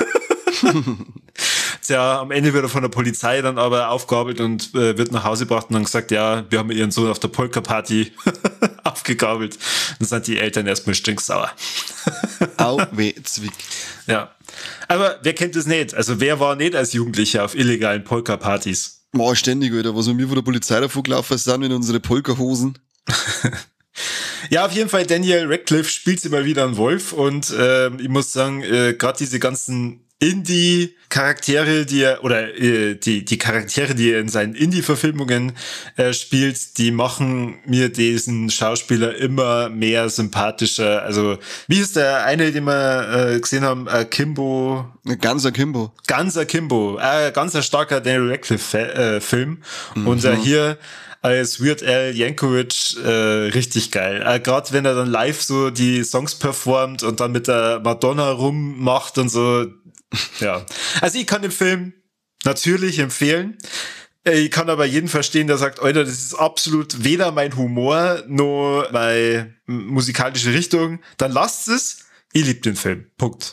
Tja, am Ende wird er von der Polizei dann aber aufgabelt und äh, wird nach Hause gebracht und dann gesagt, ja, wir haben ihren Sohn auf der Polka-Party aufgegabelt. Dann sind die Eltern erstmal stinksauer. Au, weh, zwick. Ja. Aber wer kennt das nicht? Also wer war nicht als Jugendlicher auf illegalen Polka-Partys? Boah, ständig, Alter. Was wir mir von der Polizei davor gelaufen sind in unsere Polka-Hosen. Ja, auf jeden Fall, Daniel Radcliffe spielt sie mal wieder einen Wolf und äh, ich muss sagen, äh, gerade diese ganzen Indie-Charaktere, die er, oder äh, die die Charaktere, die er in seinen Indie-Verfilmungen äh, spielt, die machen mir diesen Schauspieler immer mehr sympathischer. Also, wie ist der eine, den wir äh, gesehen haben? Äh, Kimbo. Ganzer Kimbo. Ganzer Kimbo. Äh, ganz ein starker Daniel Radcliffe-Film. Äh, mhm. Und äh, hier als Weird Al Yankovic äh, richtig geil. Äh, Gerade wenn er dann live so die Songs performt und dann mit der Madonna rummacht und so. Ja, also ich kann den Film natürlich empfehlen. Ich kann aber jeden verstehen, der sagt, Alter, das ist absolut weder mein Humor noch meine musikalische Richtung. Dann lasst es. Ich liebe den Film. Punkt.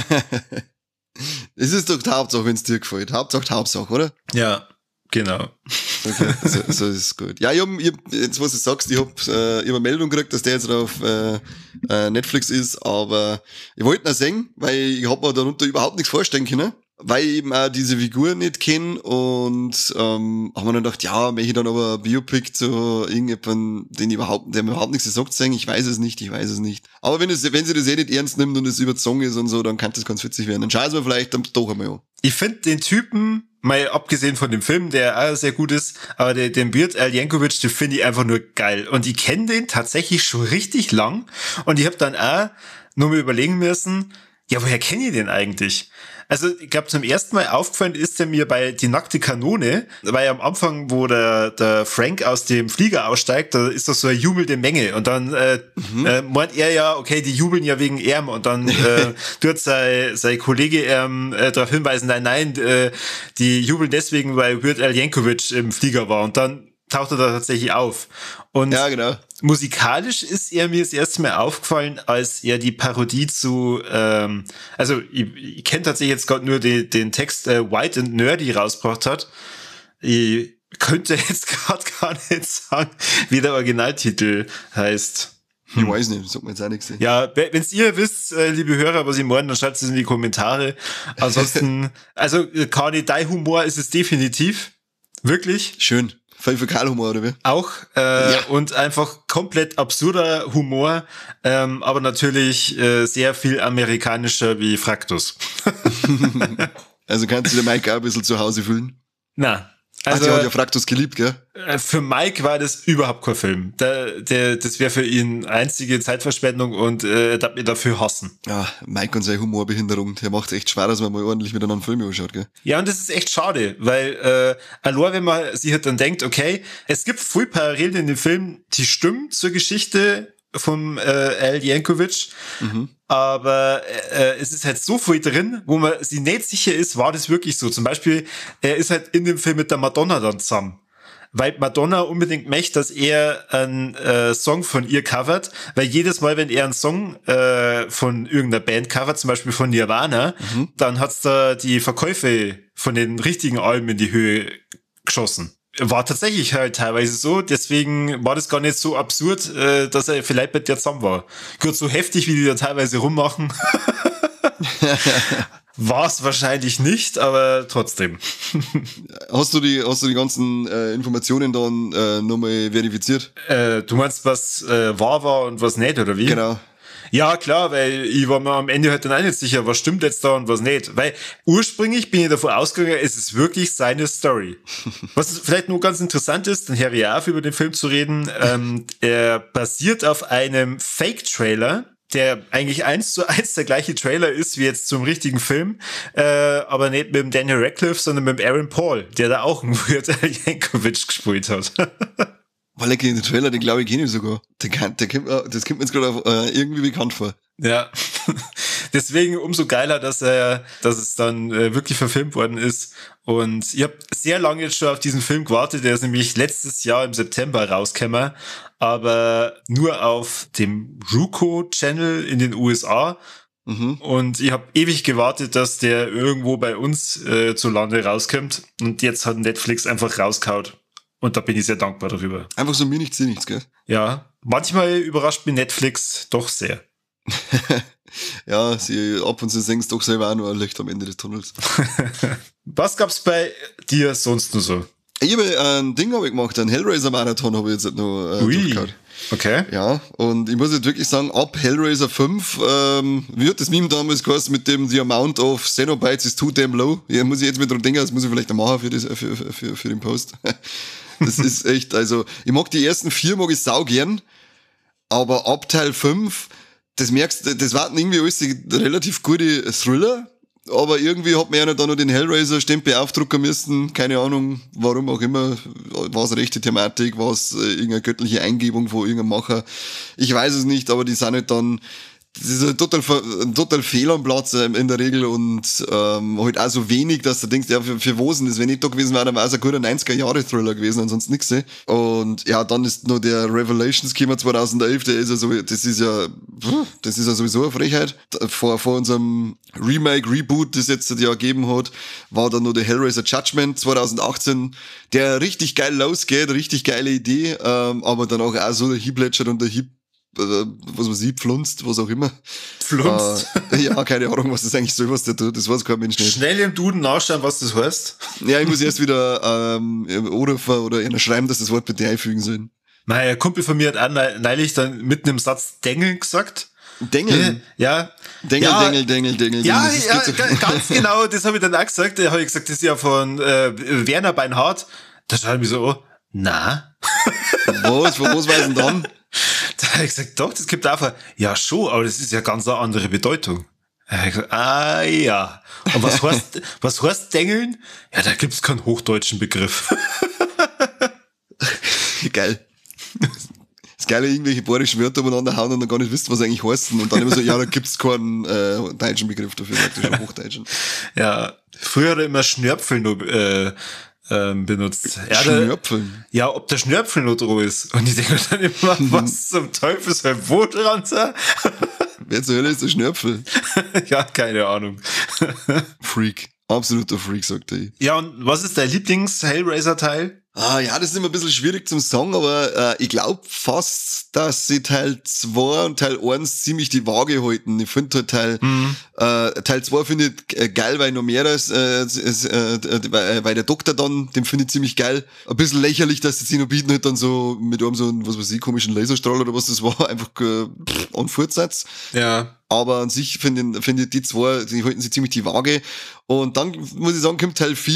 Es ist doch die Hauptsache, wenn es dir gefällt. Hauptsache, Hauptsache, oder? Ja, genau. Okay, so, so ist es gut. Ja, ich hab, ich hab, jetzt was du sagst, ich hab, äh, ich hab eine Meldung gekriegt, dass der jetzt auf äh, äh, Netflix ist, aber ich wollte ihn auch sehen, weil ich hab mir darunter überhaupt nichts vorstellen können, weil ich eben auch diese Figur nicht kenne und ähm, haben wir dann gedacht, ja, möchte ich dann aber ein Biopic zu irgendjemandem, den ich überhaupt, der mir überhaupt nichts gesagt sehen, ich weiß es nicht, ich weiß es nicht. Aber wenn es, wenn sie das eh nicht ernst nimmt und es überzogen ist und so, dann kann das ganz witzig werden. Dann schauen wir vielleicht dann doch einmal an. Ich finde den Typen, mal abgesehen von dem Film, der auch sehr gut ist, aber der, den Weird Al Yankovic, den finde ich einfach nur geil. Und ich kenne den tatsächlich schon richtig lang. Und ich habe dann auch nur mal überlegen müssen, ja, woher kenne ich den eigentlich? Also ich glaube, zum ersten Mal aufgefallen ist er mir bei Die nackte Kanone, weil am Anfang, wo der, der Frank aus dem Flieger aussteigt, da ist das so eine jubelnde Menge und dann äh, mhm. äh, meint er ja, okay, die jubeln ja wegen ihm und dann äh, tut sein, sein Kollege ähm, äh, darauf hinweisen, nein, nein, äh, die jubeln deswegen, weil Weird Al Yankovic im Flieger war und dann taucht er da tatsächlich auf. Und ja, genau. Musikalisch ist er mir das erste Mal aufgefallen, als er die Parodie zu, ähm, also ich, ich kenne tatsächlich jetzt gerade nur die, den Text äh, White and Nerdy rausgebracht hat. Ich könnte jetzt gerade gar nicht sagen, wie der Originaltitel heißt. Hm. Ich weiß nicht, sagt mir jetzt auch nichts. Ja, wenn's ihr wisst, äh, liebe Hörer, was ich meine, dann schreibt es in die Kommentare. Ansonsten, also Kani, dein Humor ist es definitiv. Wirklich. Schön. Fäkalhumor, oder wie? Auch, äh, ja. Und einfach komplett absurder Humor, ähm, aber natürlich äh, sehr viel amerikanischer wie Fraktus. Also kannst du den Mike auch ein bisschen zu Hause fühlen? Na, Also, Ach, die hat ja Fraktus geliebt, gell? Für Mike war das überhaupt kein Film. Der, der, das wäre für ihn einzige Zeitverschwendung und äh, er darf mich dafür hassen. Ja, Mike und seine Humorbehinderung, der macht es echt schwer, dass man mal ordentlich miteinander Filme anschaut, gell? Ja, und das ist echt schade, weil äh, allein wenn man sich halt dann denkt, okay, es gibt viel Parallelen in dem Film, die stimmen zur Geschichte vom äh, Al Yankovic, mhm. aber äh, es ist halt so viel drin, wo man sich nicht sicher ist, war das wirklich so. Zum Beispiel, er ist halt in dem Film mit der Madonna dann zusammen, weil Madonna unbedingt möchte, dass er einen äh, Song von ihr covert, weil jedes Mal, wenn er einen Song äh, von irgendeiner Band covert, zum Beispiel von Nirvana, mhm. dann hat's da die Verkäufe von den richtigen Alben in die Höhe geschossen. War tatsächlich halt teilweise so, deswegen war das gar nicht so absurd, äh, dass er vielleicht mit der zusammen war. Gut, so heftig, wie die da teilweise rummachen, war es wahrscheinlich nicht, aber trotzdem. Hast du die, hast du die ganzen äh, Informationen dann äh, nochmal verifiziert? Äh, du meinst, was äh, wahr war und was nicht, oder wie? Genau. Ja, klar, weil ich war mir am Ende halt dann auch nicht sicher, was stimmt jetzt da und was nicht. Weil ursprünglich bin ich davon ausgegangen, es ist wirklich seine Story. Was vielleicht nur ganz interessant ist, dann Harry auf über den Film zu reden, ähm, er basiert auf einem Fake-Trailer, der eigentlich eins zu eins der gleiche Trailer ist wie jetzt zum richtigen Film, äh, aber nicht mit dem Daniel Radcliffe, sondern mit dem Aaron Paul, der da auch einen Weird Al Yankovic gespielt hat. Weil ich den Trailer, den glaube ich kenne ich sogar. Der kann, der kommt, das kommt mir jetzt gerade äh, irgendwie bekannt vor. Ja, deswegen umso geiler, dass er, dass es dann äh, wirklich verfilmt worden ist. Und ich habe sehr lange jetzt schon auf diesen Film gewartet. Der ist nämlich letztes Jahr im September rausgekommen, aber nur auf dem Roku-Channel in den U S A. Mhm. Und ich habe ewig gewartet, dass der irgendwo bei uns äh, zu Lande rauskommt. Und jetzt hat Netflix einfach rausgehaut. Und da bin ich sehr dankbar darüber. Einfach so mir nichts, dir nichts, gell? Ja, manchmal überrascht mich Netflix doch sehr. Ja, sie ab und zu sehen es doch selber auch nur ein Licht am Ende des Tunnels. Was gab's bei dir sonst nur so? Ich habe ein Ding habe ich gemacht, einen Hellraiser-Marathon habe ich jetzt noch äh, durchgehauen. Okay. Ja, und ich muss jetzt wirklich sagen, ab Hellraiser fünf, ähm, wie hat das Meme damals geheißen mit dem The amount of Xenobites is too damn low? Ja, muss ich jetzt mit dran denken, das muss ich vielleicht noch machen für, das, für, für, für den Post. Das ist echt, also, ich mag die ersten vier, mag ich sau gern, aber ab Teil fünf, das merkst du, das waren irgendwie alles relativ gute Thriller, aber irgendwie hat man ja dann noch den Hellraiser-Stempel aufdrucken müssen, keine Ahnung, warum auch immer, war es rechte Thematik, war es äh, irgendeine göttliche Eingebung von irgendeinem Macher, ich weiß es nicht, aber die sind halt dann, das ist ein total, ein total fehl am Platz ähm, in der Regel und ähm, halt auch so wenig, dass du denkst, ja, für, für wo sind das? Wenn ich da gewesen wäre, dann wäre es ein guter neunziger-Jahre-Thriller gewesen, ansonsten nix. Eh. Und ja, dann ist noch der Revelations gekommen zweitausendelf, der ist ja so, das ist ja, das ist ja sowieso eine Frechheit. Vor, vor unserem Remake, Reboot, das jetzt das Jahr gegeben hat, war dann noch der Hellraiser Judgment zweitausendachtzehn, der richtig geil losgeht, richtig geile Idee, ähm, aber dann auch, auch so der Hieblätschert und der Hieb was man sieht, pflunzt, was auch immer. Pflunzt? Äh, ja, keine Ahnung, was das eigentlich soll, was der tut. Das weiß kein Mensch nicht. Schnell im Duden nachschauen, was das heißt. Ja, ich muss erst wieder ähm, anrufen oder einer schreiben, dass das Wort bitte einfügen sollen. Mein Kumpel von mir hat auch neulich dann mitten im Satz Dengeln gesagt. Dengeln? Ja. Dengel, ja. Dengel, Dengel, Dengel. Ja, ja ganz genau, das habe ich dann auch gesagt. Da habe ich gesagt, das ist ja von äh, Werner Beinhardt. Da schaue ich mich so an, na? Was? Von was weiß denn dann? Da habe ich gesagt, doch, das gibt einfach, ja schon, aber das ist ja ganz eine andere Bedeutung. Da habe ich gesagt, ah ja. Und was heißt, was heißt Dengeln? Ja, da gibt's keinen hochdeutschen Begriff. Geil. Das Geile, irgendwelche bayerischen Wörter umeinander hauen und dann gar nicht wisst, was eigentlich heißen. Und dann immer so, ja, da gibt's keinen äh, deutschen Begriff dafür, praktisch einen hochdeutschen. Ja, früher hat er immer Schnörpfel nur äh, ähm, benutzt. Ja, Schnörpfeln? Ja, ob der Schnörpfel nur drauf ist. Und ich denke dann immer, was zum Teufel soll wo dran sein? Wer zur Hölle ist der Schnörpfel? Ja, keine Ahnung. Freak. Absoluter Freak, sagt er. Ja, und was ist dein Lieblings-Hellraiser-Teil? Ah, ja, das ist immer ein bisschen schwierig zum sagen, aber äh, ich glaube fast, dass sie Teil zwei und Teil eins ziemlich die Waage halten. Ich finde halt Teil, mhm. äh, Teil zwei finde ich äh, geil, weil noch mehr ist, äh, ist, äh, weil, weil der Doktor dann, den finde ich ziemlich geil. Ein bisschen lächerlich, dass die Xenobiten halt dann so mit einem so einen, was weiß ich, komischen Laserstrahl oder was das war, einfach äh, an Fortsatz. Ja. Aber an sich finde ich, finde ich die zwei, die halten sie ziemlich die Waage. Und dann muss ich sagen, kommt Teil vier.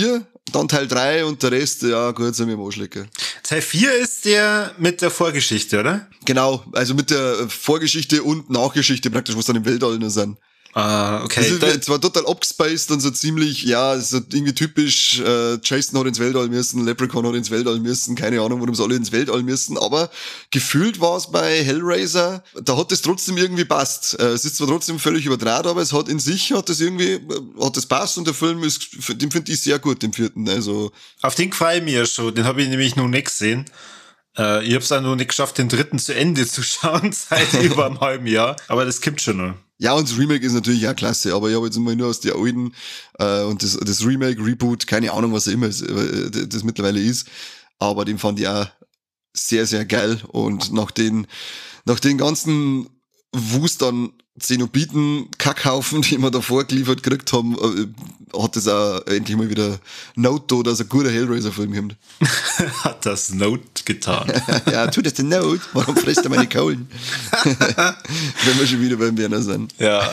dann Teil drei und der Rest, ja gut, sind wir im Arschlecker. Teil vier ist der mit der Vorgeschichte, oder? Genau, also mit der Vorgeschichte und Nachgeschichte praktisch, was dann im Weltall nur sind. Ah, okay. Das ist da, zwar total abgespaced und so ziemlich, ja, ist so irgendwie typisch, äh, Jason hat ins Weltall müssen, Leprechaun hat ins Weltall müssen, keine Ahnung, warum sie alle ins Weltall müssen, aber gefühlt war es bei Hellraiser, da hat es trotzdem irgendwie passt. Äh, es ist zwar trotzdem völlig überdraht, aber es hat in sich, hat das irgendwie, äh, hat das passt und der Film ist, den finde ich sehr gut, den vierten, also. Auf den freue ich mich ja schon, den habe ich nämlich noch nicht gesehen. Äh, ich habe es auch noch nicht geschafft, den dritten zu Ende zu schauen, seit über einem halben Jahr, aber das kommt schon noch. Ja, und das Remake ist natürlich auch klasse, aber ich habe jetzt mal nur aus der alten äh, und das, das Remake, Reboot, keine Ahnung, was er immer ist, äh, das mittlerweile ist, aber den fand ich auch sehr, sehr geil und nach den, nach den ganzen Wust an Zenobiten, Kackhaufen, die wir davor geliefert gekriegt haben, äh, hat das auch endlich mal wieder Note, dass ein guter Hellraiser-Film kommt. Hat das Note getan. Ja, tut das denn Note? Warum frisst er meine Kohlen? Wenn wir schon wieder beim Werner sind. Ja.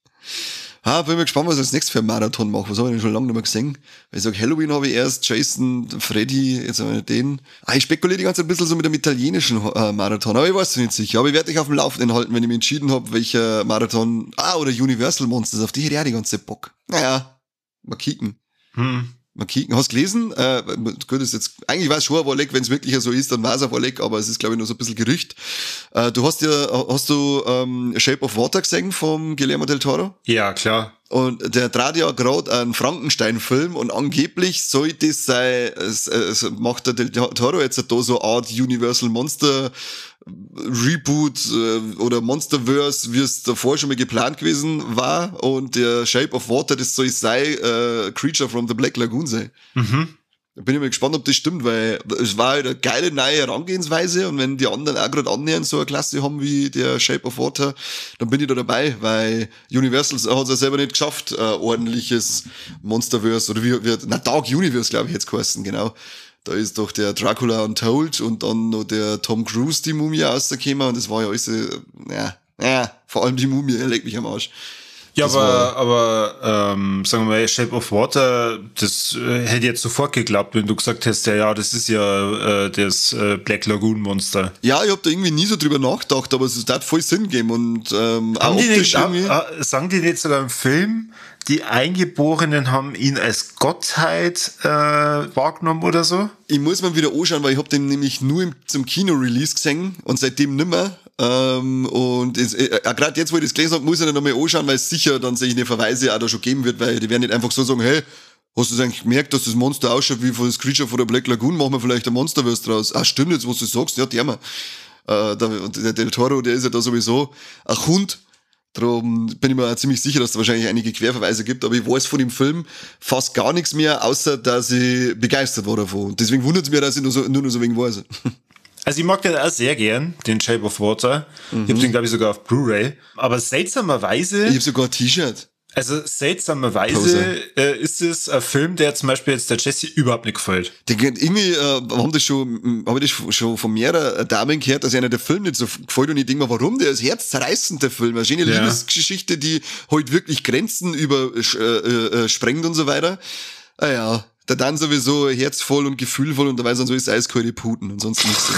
Ah, bin mir gespannt, was ich als nächstes für einen Marathon mache. Was habe ich denn schon lange nicht mehr gesehen? Weil ich sage, Halloween habe ich erst, Jason, Freddy, jetzt haben wir den. Ah, ich spekuliere die ganze Zeit ein bisschen so mit dem italienischen äh, Marathon, aber ich weiß es nicht sicher. Aber ich werde dich auf dem Laufenden halten, wenn ich mich entschieden habe, welcher Marathon, ah, oder Universal Monsters, auf die hätte ich auch die ganze Zeit Bock. Naja, mal kicken. Hm. Mal kicken. Hast du gelesen? Äh, gut, ist jetzt, eigentlich weiß ich schon, Wolleck, wenn es wirklich so ist, dann war es Wolleck, aber es ist, glaube ich, nur so ein bisschen Gerücht. Äh, du hast ja, hast du ähm, Shape of Water gesehen vom Guillermo del Toro? Ja, klar. Und der trat ja gerade einen Frankenstein-Film und angeblich soll das sein, es, es macht der Del Toro jetzt da so eine Art Universal Monster Reboot äh, oder Monsterverse, wie es davor schon mal geplant gewesen war. Und der Shape of Water, das soll sein äh, Creature from the Black Lagoon sein. Mhm. Da bin ich mal gespannt, ob das stimmt, weil es war halt eine geile neue Herangehensweise und wenn die anderen auch gerade annähernd so eine Klasse haben wie der Shape of Water, dann bin ich da dabei, weil Universal hat es ja selber nicht geschafft, ein ordentliches Monsterverse oder wie, wie na, Dark Universe, glaube ich, jetzt geheißen, genau. Da ist doch der Dracula Untold und dann noch der Tom Cruise, die Mumie rausgekommen und das war ja alles, äh, ja, ja, vor allem die Mumie, er legt mich am Arsch. Ja, Das aber, aber ähm, sagen wir mal, Shape of Water, das äh, hätte ich jetzt sofort geglaubt, wenn du gesagt hättest, ja, ja, das ist ja äh, das äh, Black Lagoon Monster. Ja, ich hab da irgendwie nie so drüber nachgedacht, aber es hat voll Sinn gegeben und ähm, auch Haben die optisch nicht, irgendwie. äh, sagen die nicht sogar im Film, die Eingeborenen haben ihn als Gottheit äh, wahrgenommen oder so? Ich muss mal wieder anschauen, weil ich hab den nämlich nur im, zum Kino-Release gesehen und seitdem nimmer. Ähm, und es, äh, gerade jetzt, wo ich das gelesen habe, muss ich dann nochmal anschauen, weil es sicher dann sich eine Verweise auch da schon geben wird, weil die werden nicht einfach so sagen, hey, hast du das eigentlich gemerkt, dass das Monster ausschaut wie von das Creature von der Black Lagoon, machen wir vielleicht ein Monsterverse draus. Ah, stimmt jetzt, was du sagst, ja, der mal. Äh, der, der Del Toro, der ist ja da sowieso ein Hund. Darum bin ich mir auch ziemlich sicher, dass es da wahrscheinlich einige Querverweise gibt, aber ich weiß von dem Film fast gar nichts mehr, außer dass ich begeistert war davon. Und deswegen wundert es mich, dass ich nur, so, nur noch so wenig weiß. Also ich mag den auch sehr gern, den Shape of Water. Mhm. Ich hab den, glaube ich, sogar auf Blu-ray. Aber seltsamerweise... Ich hab sogar ein T-Shirt. Also seltsamerweise äh, ist es ein Film, der zum Beispiel jetzt der Jesse überhaupt nicht gefällt. Die, irgendwie äh, haben das schon, habe ich das schon von mehreren Damen gehört, dass einer der Film nicht so gefällt und ich denke mir, warum? Der ist herzzerreißend, der Film. Eine schöne ja. Liebesgeschichte, die halt wirklich Grenzen über äh, äh, sprengt und so weiter. Ah ja, der dann sowieso herzvoll und gefühlvoll und dabei sind so ist eiskalte Puten und sonst nichts.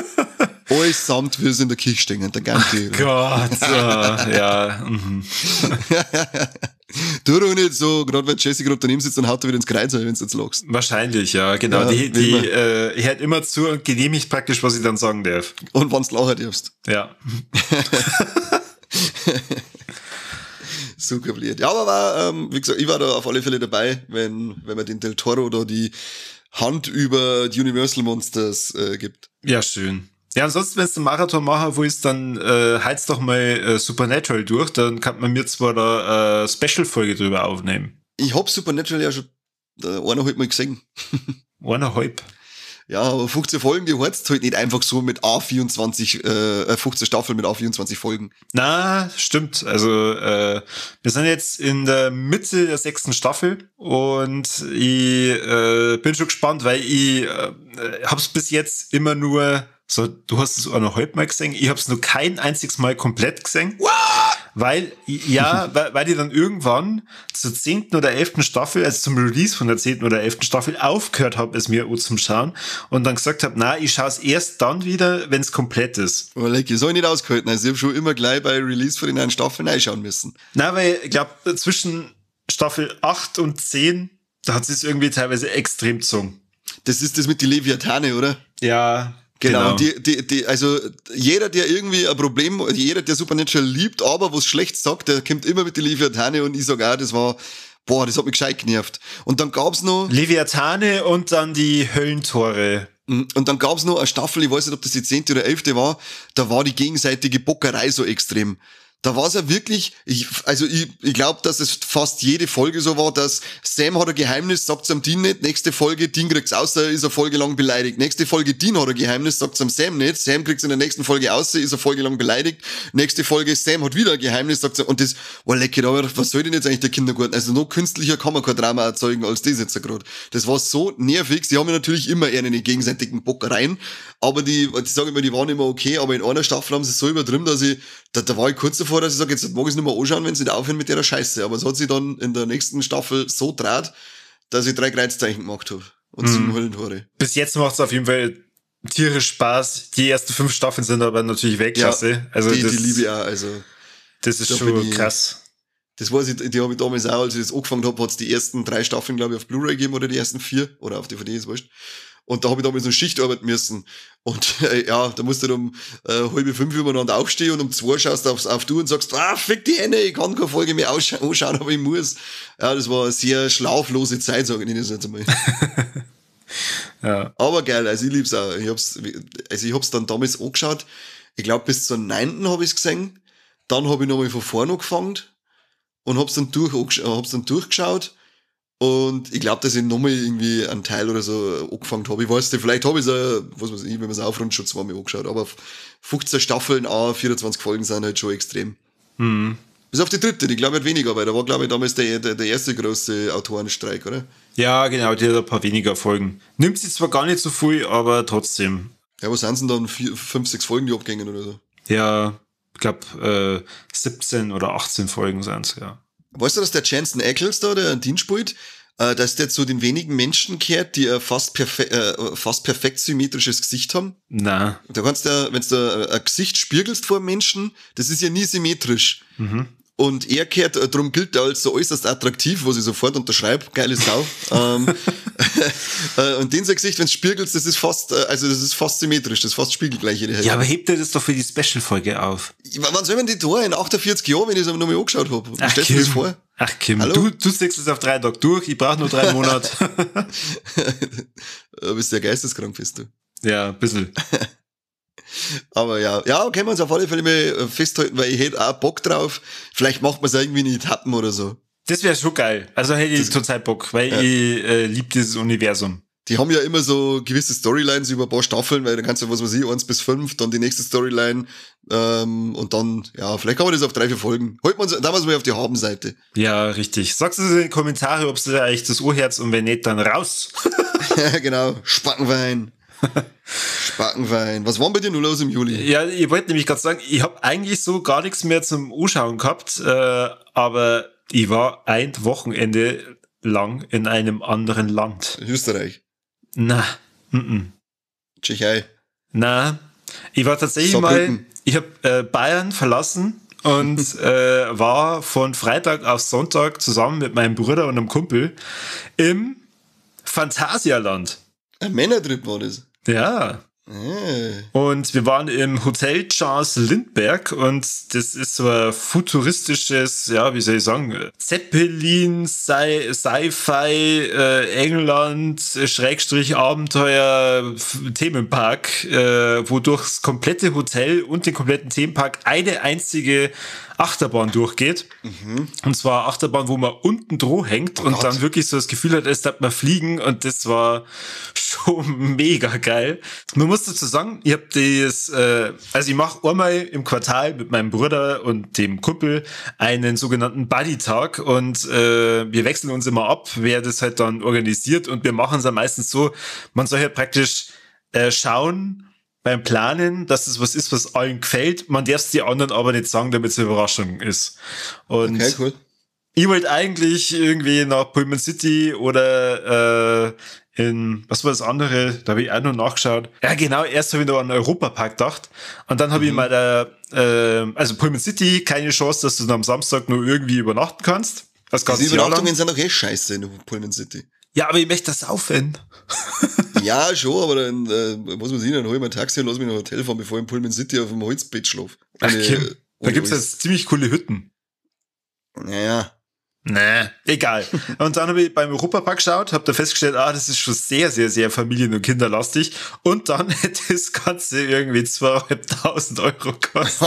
Alles samt, wie es in der Kirche stehen, der ganze. Gott, uh, ja. Mhm. Du doch nicht so, gerade wenn Jesse gerade daneben sitzt, dann haut er wieder ins Kreuz, wenn du jetzt lachst. Wahrscheinlich, ja, genau. Ja, die die äh, hört immer zu und genehmigt praktisch, was ich dann sagen darf. Und wenn's lachen darfst. Ja. So kabliert. Ja, aber war, ähm, wie gesagt, ich war da auf alle Fälle dabei, wenn, wenn man den Del Toro da die Hand über die Universal Monsters äh, gibt. Ja, schön. Ja, ansonsten, wenn du einen Marathon machen willst, dann äh, heiz doch mal äh, Supernatural durch, dann kann man mir zwar da äh, Special-Folge drüber aufnehmen. Ich hab Supernatural ja schon äh, eineinhalb Mal gesehen. Eineinhalb? Ja, aber fünfzehn Folgen, die heizt halt nicht einfach so mit A vierundzwanzig, äh, fünfzehn Staffeln mit A vierundzwanzig Folgen. Na, stimmt. Also äh, wir sind jetzt in der Mitte der sechsten Staffel und ich äh, bin schon gespannt, weil ich äh, hab's bis jetzt immer nur so, du hast es eineinhalb Mal gesehen, ich hab's nur kein einziges Mal komplett gesehen. What? Weil, ja, weil, weil die dann irgendwann zur zehnten oder elften Staffel, also zum Release von der zehnten oder elften Staffel, aufgehört habe, es mir zum Schauen und dann gesagt habe, na, ich schaue es erst dann wieder, wenn es komplett ist. Aber like, ich soll nicht ausgehalten. Also ich habe schon immer gleich bei Release von den neuen Staffeln reinschauen müssen. Na, weil ich glaube, zwischen Staffel acht und zehn, da hat es irgendwie teilweise extrem gezogen. Das ist das mit den Leviathane, oder? Ja, Genau, genau. Die, die, die, also jeder, der irgendwie ein Problem, jeder, der Supernatural liebt, aber was schlecht sagt, der kommt immer mit den Leviathane und ich sag auch, das war, boah, das hat mich gescheit genervt. Und dann gab's noch... Leviathane und dann die Höllentore. Und dann gab's noch eine Staffel, ich weiß nicht, ob das die zehnte oder elfte war, da war die gegenseitige Bockerei so extrem. Da war's ja wirklich, ich, also ich, ich glaube, dass es fast jede Folge so war, dass Sam hat ein Geheimnis, sagt's am Dean nicht, nächste Folge, Dean kriegt's aus, ist eine Folge lang beleidigt. Nächste Folge, Dean hat ein Geheimnis, sagt's am Sam nicht, Sam kriegt's in der nächsten Folge aus, ist eine Folge lang beleidigt. Nächste Folge, Sam hat wieder ein Geheimnis, sagt's, und das, oh lecker, aber was soll denn jetzt eigentlich der Kindergarten? Also noch künstlicher kann man kein Drama erzeugen als das jetzt gerade. Das war so nervig, sie haben ja natürlich immer eher eine gegenseitigen Bockereien, aber die, ich sage immer, die waren immer okay, aber in einer Staffel haben sie es so übertrieben, dass ich, da, da war ich kurz davor, dass ich sage, jetzt mag ich es nicht mehr anschauen, wenn sie nicht aufhören mit der Scheiße. Aber es hat sich dann in der nächsten Staffel so draht, dass ich drei Kreuzzeichen gemacht habe. Und mhm. sieben Höllentore. Bis jetzt macht es auf jeden Fall tierisch Spaß. Die ersten fünf Staffeln sind aber natürlich Weltklasse. Ja, also die, das, die liebe ich auch. Also, das ist schon ich, krass. Das weiß ich, die habe ich damals auch, als ich das angefangen habe, hat es die ersten drei Staffeln, glaube ich, auf Blu-ray gegeben oder die ersten vier oder auf D V D, ist wurscht. Und da habe ich damals so Schicht arbeiten müssen. Und äh, ja, da musst du dann um äh, halb fünf übereinander aufstehen und um zwei schaust du aufs, auf du und sagst, ah, fick die Hände, ich kann keine Folge mehr ausscha- anschauen, aber ich muss. Ja, das war eine sehr schlaflose Zeit, sage ich das jetzt einmal. Ja. Aber geil, also ich lieb's auch. Ich hab's, also ich hab's dann damals angeschaut. Ich glaube, bis zur neunten habe ich's gesehen. Dann habe ich nochmal von vorne angefangen und hab's dann, durch, hab's dann durchgeschaut. Und ich glaube, dass ich nochmal irgendwie einen Teil oder so angefangen habe. Ich weiß nicht, vielleicht habe ich es auch, was weiß ich, wenn man es aufrundet, schon zweimal angeschaut. Aber fünfzehn Staffeln, auch vierundzwanzig Folgen sind halt schon extrem. Mhm. Bis auf die dritte, die glaube ich hat weniger, weil da war, glaube ich, damals der, der, der erste große Autorenstreik, oder? Ja, genau, die hat ein paar weniger Folgen. Nimmt sie zwar gar nicht so viel, aber trotzdem. Ja, was sind denn dann? Vier, fünf, sechs Folgen, die abgängen oder so? Ja, ich glaube, äh, siebzehn oder achtzehn Folgen sind es, ja. Weißt du, dass der Jensen Ackles da, der einen Dienst spielt, äh, dass der zu den wenigen Menschen kehrt, die ein fast, perfe- äh, fast perfekt symmetrisches Gesicht haben? Na. Da kannst du, wenn du ein Gesicht spiegelst vor einem Menschen, das ist ja nie symmetrisch. Mhm. Und er kehrt, darum gilt er als so äußerst attraktiv, was ich sofort unterschreibe, geile Sau. ähm, und den sein Gesicht, wenn du spiegelst, das ist fast, also das ist fast symmetrisch, das ist fast spiegelgleich. Ja, aber hebt er das doch für die Special-Folge auf? Wann soll man die Tore in achtundvierzig Jahren, wenn ich es nochmal angeschaut habe? Ach, stellst du das vor? Ach Kim, Hallo? du, du siehst es auf drei Tage durch, ich brauche nur drei Monate. Du bist ja geisteskrank, bist du. Ja, ein bisschen. Aber ja, ja, können wir uns auf alle Fälle mal festhalten, weil ich hätte auch Bock drauf. Vielleicht macht man es irgendwie in Etappen oder so. Das wäre schon geil. Also hätte ich total Bock, weil ja. ich äh, liebe dieses Universum. Die haben ja immer so gewisse Storylines über ein paar Staffeln, weil dann kannst du, was weiß ich, eins bis fünf, dann die nächste Storyline ähm, und dann, ja, vielleicht kann man das auf drei, vier Folgen. Holt man damals mal auf die Habenseite. Ja, richtig. Sagst du in die Kommentare, ob du da eigentlich das Ohrherz und wenn nicht, dann raus. Ja, genau. Spackenwein. Spackenwein. Was war bei dir nur los im Juli? Ja, ich wollte nämlich gerade sagen, ich habe eigentlich so gar nichts mehr zum Anschauen gehabt, äh, aber ich war ein Wochenende lang in einem anderen Land. Österreich. Na, m-m. Tschechei. Na, ich war tatsächlich Saarbrücken. mal, ich habe äh, Bayern verlassen und äh, war von Freitag auf Sonntag zusammen mit meinem Bruder und einem Kumpel im Phantasialand. Ein Männertrip war das. Ja. Äh. Und wir waren im Hotel Charles Lindbergh und das ist so ein futuristisches, ja, wie soll ich sagen, Zeppelin, Sci- Sci-Fi, äh, England, Schrägstrich Abenteuer, Themenpark, äh, wo durchs komplette Hotel und den kompletten Themenpark eine einzige Achterbahn durchgeht. Mhm. Und zwar Achterbahn, wo man unten droh hängt oh und Gott. Dann wirklich so das Gefühl hat, als darf man fliegen und das war schon mega geil. Man muss dazu sagen, ich habe das, äh, also ich mache einmal im Quartal mit meinem Bruder und dem Kumpel einen sogenannten Buddy-Tag und äh, wir wechseln uns immer ab, wer das halt dann organisiert und wir machen es dann meistens so, man soll halt praktisch äh, schauen, beim Planen, dass es was ist, was allen gefällt. Man darf es die anderen aber nicht sagen, damit es eine Überraschung ist. Und okay, cool. Ich wollte eigentlich irgendwie nach Pullman City oder äh, in, was war das andere? Da habe ich auch noch nachgeschaut. Ja, genau, erst habe ich noch an den Europapark gedacht. Und dann habe mhm. ich mal da, äh, also Pullman City, keine Chance, dass du dann am Samstag nur irgendwie übernachten kannst. Das ganze Die Übernachtungen sind doch eh scheiße in Pullman City. Ja, aber ich möchte das saufen. Ja, schon, aber dann äh, muss man sehen, dann hol ich mein Taxi und lass mich nach Hotel fahren, bevor ich in Pullman City auf dem Holzbett schlafe. Ach, Kim, da gibt's jetzt ziemlich coole Hütten. Naja. Nee, egal. Und dann habe ich beim Europapark geschaut, habe da festgestellt, ah, das ist schon sehr, sehr, sehr familien- und kinderlastig. Und dann hätte das Ganze irgendwie zweieinhalbtausend Euro gekostet.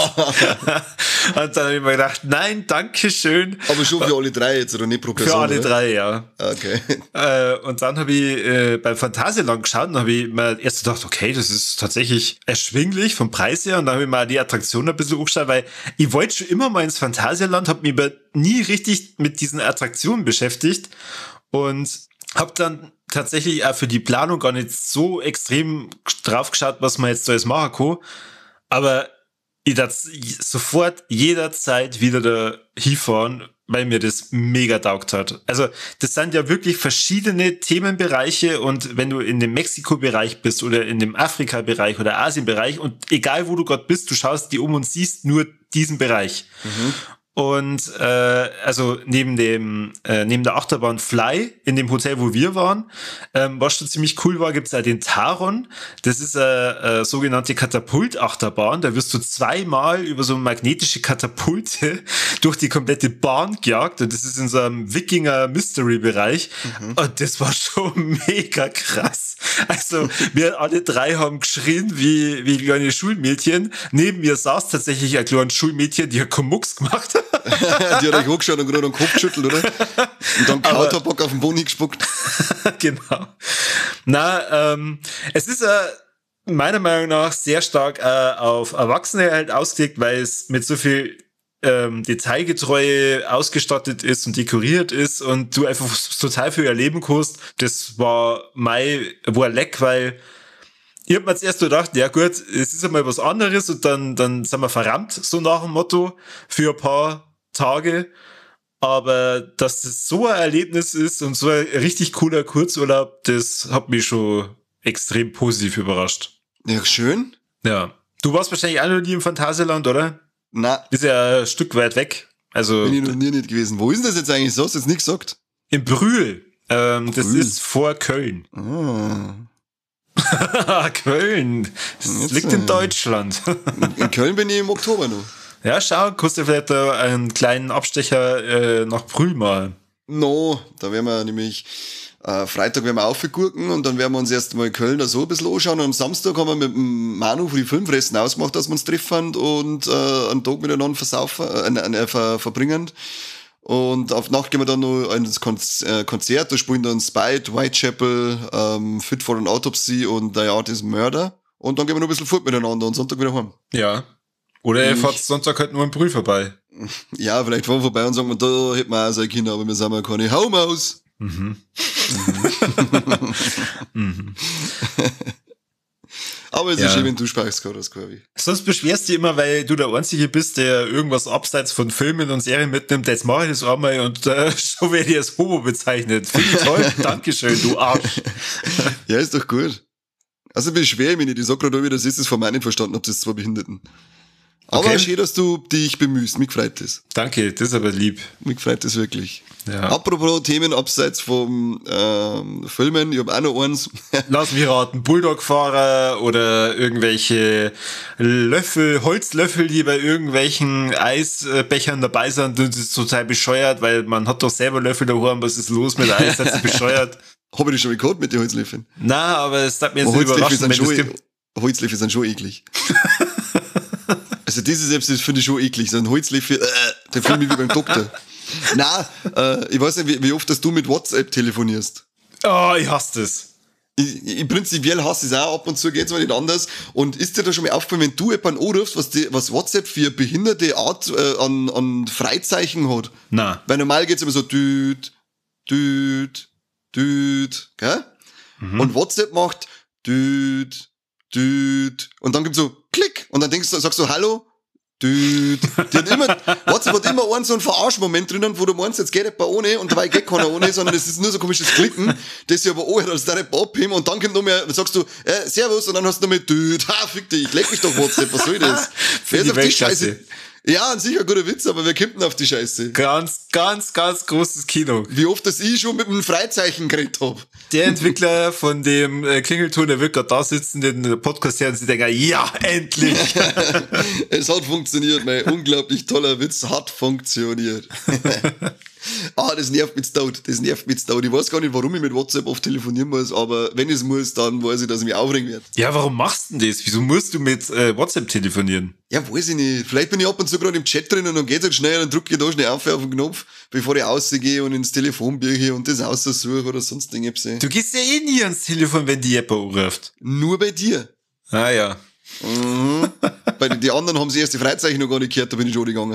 Und dann habe ich mir gedacht, nein, danke schön. Aber schon für alle drei jetzt, oder nicht pro Person? Für alle oder? drei, ja. Okay. Äh, und dann habe ich äh, beim Phantasialand geschaut und habe ich mir erst gedacht, okay, das ist tatsächlich erschwinglich vom Preis her. Und dann habe ich mal die Attraktion ein bisschen hochgeschaut, weil ich wollte schon immer mal ins Phantasialand, habe mich aber nie richtig mit diesen Attraktionen beschäftigt und habe dann tatsächlich auch für die Planung gar nicht so extrem drauf geschaut, was man jetzt da alles machen kann. Aber ich darf sofort jederzeit wieder da hinfahren, weil mir das mega taugt hat. Also das sind ja wirklich verschiedene Themenbereiche und wenn du in dem Mexiko-Bereich bist oder in dem Afrika-Bereich oder Asien-Bereich und egal wo du gerade bist, du schaust die um und siehst nur diesen Bereich. Mhm. Und äh, also neben dem äh, neben der Achterbahn Fly in dem Hotel, wo wir waren, ähm, was schon ziemlich cool war, gibt's auch den Taron. Das ist eine, eine sogenannte Katapult-Achterbahn. Da wirst du zweimal über so magnetische Katapulte durch die komplette Bahn gejagt. Und das ist in so einem Wikinger-Mystery-Bereich. Mhm. Und das war schon mega krass. Also wir alle drei haben geschrien wie wie kleine Schulmädchen. Neben mir saß tatsächlich ein kleines Schulmädchen, die hat keinen Mucks gemacht. Die hat euch hochgeschaut und gerade den Kopf geschüttelt, oder? Und dann Kauterbock auf den Boden gespuckt. Genau. Na, ähm, es ist äh, meiner Meinung nach sehr stark äh, auf Erwachsene halt ausgelegt, weil es mit so viel ähm, Detailgetreue ausgestattet ist und dekoriert ist und du einfach total viel erleben kannst. Das war mein, war leck, weil ich hab mir jetzt erst so gedacht, ja gut, es ist einmal was anderes und dann, dann sind wir verrammt, so nach dem Motto, für ein paar Tage. Aber dass das so ein Erlebnis ist und so ein richtig cooler Kurzurlaub, das hat mich schon extrem positiv überrascht. Ja, schön. Ja. Du warst wahrscheinlich auch noch nie im Phantasialand, oder? Na. Ist ja ein Stück weit weg. Also. Bin ich noch nie nicht gewesen. Wo ist denn das jetzt eigentlich? So hast du jetzt nicht gesagt. In Brühl. Ähm, Brühl. Das ist vor Köln. Ah. Köln. Das Jetzt, liegt in äh, Deutschland. In Köln bin ich im Oktober noch. Ja, schau, kannst du vielleicht da einen kleinen Abstecher äh, nach Brühl mal. No, da werden wir nämlich äh, Freitag werden wir aufgegurken und dann werden wir uns erst mal in Köln da so ein bisschen anschauen. Und am Samstag haben wir mit dem Manu für die Filmfressen ausgemacht, dass wir uns treffen und äh, einen Tag miteinander versaufen, äh, äh, ver, verbringen. Und auf Nacht gehen wir dann noch ins Konzert, da spielen dann Spite, Whitechapel, ähm, Fit for an Autopsy und The Art is Murder. Und dann gehen wir noch ein bisschen fort miteinander und Sonntag wieder heim. Ja. Oder er fährt Sonntag halt nur im Brühl vorbei. Ja, vielleicht fahren wir vorbei und sagen wir, da hätten wir auch seine Kinder, aber wir sind ja keine Haumaus. Mhm. mhm. Aber es ja. ist schön, wenn du Spaß gehabt hast, glaube ich. Sonst beschwerst du dich immer, weil du der Einzige bist, der irgendwas abseits von Filmen und Serien mitnimmt. Jetzt mache ich das einmal und äh, schon werde ich als Homo bezeichnet. Finde ich toll. Dankeschön, du Arsch. Ja, ist doch gut. Also beschwer ich mich nicht. Ich sag gerade, das ist das von meinen verstanden, ob das zwei Behinderten. Aber okay. Schön, dass du dich bemühst. Mich freut das. Danke, das ist aber lieb. Mich freut das wirklich. Ja. Apropos Themen abseits vom ähm, Filmen, ich habe auch noch eins. Lass mich raten, Bulldog-Fahrer oder irgendwelche Löffel, Holzlöffel, die bei irgendwelchen Eisbechern dabei sind. Das ist total bescheuert, weil man hat doch selber Löffel daheim. Was ist los mit Eis? Das ist bescheuert. Habe ich das schon mal gehabt mit den Holzlöffeln? Nein, aber es hat mir jetzt überraschen, wenn schon, das Holzlöffel sind schon eklig. Also diese selbst, das finde ich schon eklig. So ein Holzlöffel, äh, der fühlt mich wie beim Doktor. Nein, äh, ich weiß nicht, wie, wie oft dass du mit WhatsApp telefonierst. Oh, ich hasse das. Ich, ich, prinzipiell hasse es auch, ab und zu geht's mal nicht anders. Und ist dir da schon mal aufgefallen, wenn du jemanden anrufst, was, die, was WhatsApp für eine behinderte Art äh, an, an Freizeichen hat? Nein. Weil normal geht's immer so düt, düt, düt, gell? Mhm. Und WhatsApp macht düt, düt. Und dann gibt's so Klick. Und dann denkst du, sagst du Hallo, düt. Die hat immer, WhatsApp hat immer einen so einen Verarschmoment drinnen, wo du meinst, jetzt geht etwa ohne und dabei geht keiner ohne, sondern es ist nur so komisches Klicken, das sie aber auch als der Rapper abheben und dann kommt noch mehr, dann sagst du, äh, Servus und dann hast du noch mehr düt. Ha, fick dich, ich leg mich doch WhatsApp, was soll das? Wer ist auf die Scheiße? Ja, an sich ein guter Witz, aber wer kommt denn auf die Scheiße? Ganz, ganz, ganz großes Kino. Wie oft das ich schon mit einem Freizeichen geredet hab. Der Entwickler von dem äh, Klingelton, der wird gerade da sitzen, den Podcast hören und sie denken, ja, endlich. Es hat funktioniert, mein unglaublich toller Witz hat funktioniert. Ah, das nervt mich tot, das nervt mich tot. Ich weiß gar nicht, warum ich mit WhatsApp oft telefonieren muss, aber wenn ich es muss, dann weiß ich, dass ich mich aufregen werde. Ja, warum machst du denn das? Wieso musst du mit äh, WhatsApp telefonieren? Ja, weiß ich nicht. Vielleicht bin ich ab und zu gerade im Chat drin und dann geht es halt schnell, dann drücke ich da schnell auf, auf den Knopf, bevor ich rausgehe und ins Telefon birge und das aussuche oder sonst Dinge. Du gehst ja eh nie ans Telefon, wenn die jemand anruft. Nur bei dir. Ah ja. Mhm. Bei den die anderen haben sie erst die Freizeichen noch gar nicht gehört, da bin ich schon gegangen.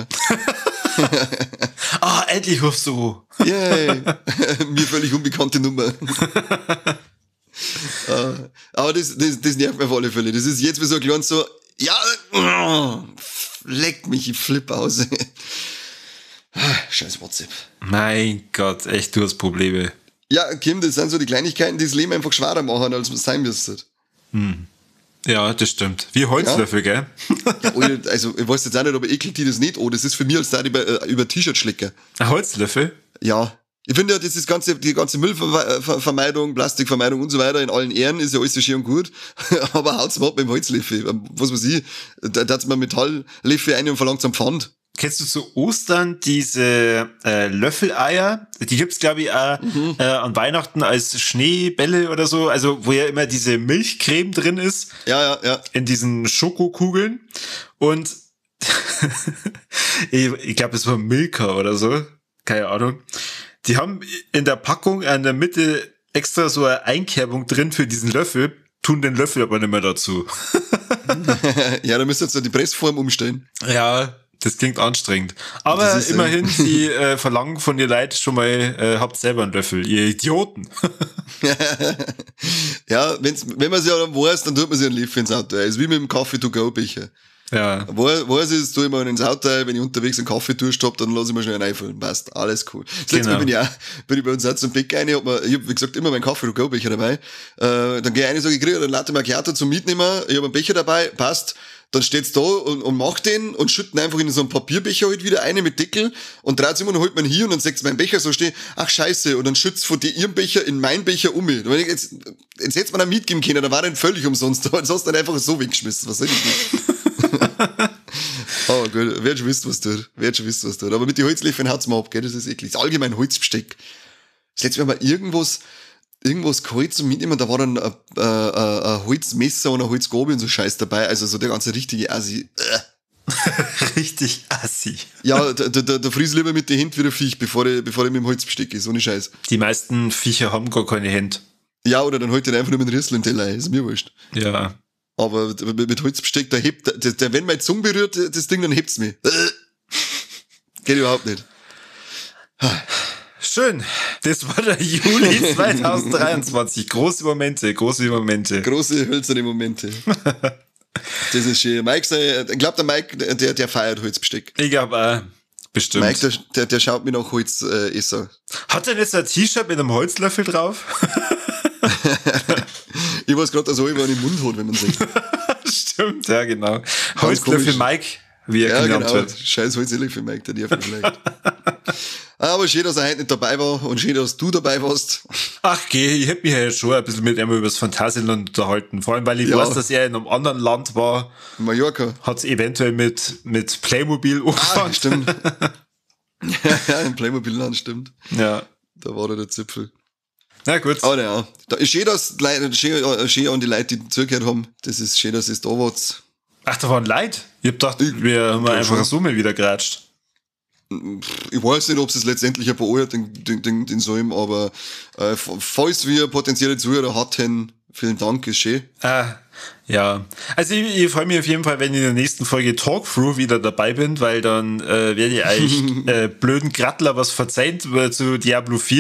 Ah, endlich rufst du. Yay. Mir völlig unbekannte Nummer. uh, aber das, das, das nervt mir auf alle Fälle. Das ist jetzt wie so ein kleines so, ja, uh, leckt mich, ich flippe aus. Scheiß WhatsApp. Mein Gott, echt, du hast Probleme. Ja, Kim, das sind so die Kleinigkeiten, die das Leben einfach schwerer machen, als es sein müsste. Hm. Ja, das stimmt. Wie Holzlöffel, ja? Gell? Ja, also, ich weiß jetzt auch nicht, aber ekelt die das nicht. Oh, das ist für mich als da über, über T-Shirt schlecken. Ein Holzlöffel? Ja. Ich finde ja, das ist ganze, die ganze Müllvermeidung, Plastikvermeidung und so weiter in allen Ehren ist ja alles so schön und gut. Aber haut's mal ab mit dem Holzlöffel. Was weiß ich, da hat's mal Metalllöffel ein und verlangt zum Pfand. Kennst du zu Ostern diese äh, Löffeleier? Die gibt's, glaube ich, auch mhm. äh, an Weihnachten als Schneebälle oder so. Also wo ja immer diese Milchcreme drin ist. Ja, ja, ja. In diesen Schokokugeln. Und ich, ich glaube, es war Milka oder so. Keine Ahnung. Die haben in der Packung an der Mitte extra so eine Einkerbung drin für diesen Löffel, tun den Löffel aber nicht mehr dazu. Ja, da müsst ihr jetzt die Pressform umstellen. Ja, das klingt anstrengend. Aber ist, immerhin, äh, sie äh, verlangen von ihr Leute schon mal, äh, habt selber einen Löffel, ihr Idioten. Ja, wenn's, wenn man es ja dann weiß, dann tut man sich einen Löffel ins Auto. Es ist wie mit dem Kaffee-to-go-Becher. Ja. Weiß ich, tue ich mal ins Auto, wenn ich unterwegs einen Kaffee durchstopp, dann lasse ich mir schnell einen einfüllen. Passt, alles cool. Das letzte Mal bin ich auch, bin ich bei uns auch zum Bäcker rein, hab mir, ich hab, wie gesagt, immer meinen Kaffee-to-go-Becher dabei. Äh, dann gehe ich rein und sage, ich kriege einen Latte Macchiato zum Mitnehmen, ich habe einen Becher dabei, passt. Dann steht's da und, und macht den und schütten einfach in so einen Papierbecher halt wieder eine mit Deckel und dreht immer und holt man hier und dann sagt mein Becher so stehen, ach scheiße, und dann schützt von die, ihrem Becher in meinen Becher um mich. Jetzt, jetzt hätte man einen mitgeben können, da war dann völlig umsonst, aber jetzt hast du dann einfach so weggeschmissen, was soll ich nicht? Oh gut, wer schon wisst, was tut, wer schon wisst, was tut. Aber mit den Holzlöffeln haut's mal ab, gell, das ist eklig. Das allgemein Holzbesteck. Das letzte Mal mal irgendwas, irgendwas geholt zum Mitnehmen, da war dann ein, ein, ein Holzmesser und ein Holzgabel und so Scheiß dabei, also so der ganze richtige Assi. Richtig Assi. Ja, da, da, da fries lieber mit den Händen wieder Viech, bevor ich, bevor ich mit dem Holzbesteck ist, ohne Scheiß. Die meisten Viecher haben gar keine Hände. Ja, oder dann halt den einfach nur mit dem Rissel im Teller, ist mir wurscht. Ja. Aber mit Holzbesteck, da hebt, der, der, wenn meine Zunge berührt, das Ding, dann hebt's mich. Geht überhaupt nicht. Schön. Das war der Juli zwanzig dreiundzwanzig. Große Momente, große Momente. Große hölzerne Momente. Das ist schön. Mike, ich glaube, der Mike, der, der feiert Holzbesteck. Ich glaube auch. Bestimmt. Mike, der, der, der schaut mir nach Holzesser. Äh, Hat er jetzt ein T-Shirt mit einem Holzlöffel drauf? Ich weiß gerade, dass er über den Mund hat, wenn man sieht. Stimmt, ja, genau. Holzlöffel Mike, wie er ja, genannt genau. wird. Scheiß Holzlöffel Mike, der nervt vielleicht. Aber schön, dass er heute nicht dabei war und schön, dass du dabei warst. Ach, geh, ich hätte mich ja schon ein bisschen mit ihm über das Phantasialand unterhalten. Vor allem, weil ich ja. weiß, dass er in einem anderen Land war. Mallorca. Hat es eventuell mit, mit Playmobil angefangen. Ah, stimmt. Ja, im Playmobil-Land, stimmt. Ja. Da war der Zipfel. Na gut. Aber ja, da ist schön, dass Leute, schön, schön an die Leute, die zugehört haben. Das ist schön, dass es da war. Ach, da waren Leute? Ich hab gedacht, ich, wir haben einfach so mal wieder geratscht. Ich weiß nicht, ob es letztendlich ein paar Euro den, den, den, den sollen, aber äh, falls wir potenzielle Zuhörer hatten, vielen Dank, ist schön. Ah, ja. Also ich, ich freue mich auf jeden Fall, wenn ich in der nächsten Folge Talkthrough wieder dabei bin, weil dann äh, werde ich euch äh, blöden Grattler was verzeihen zu Diablo vier.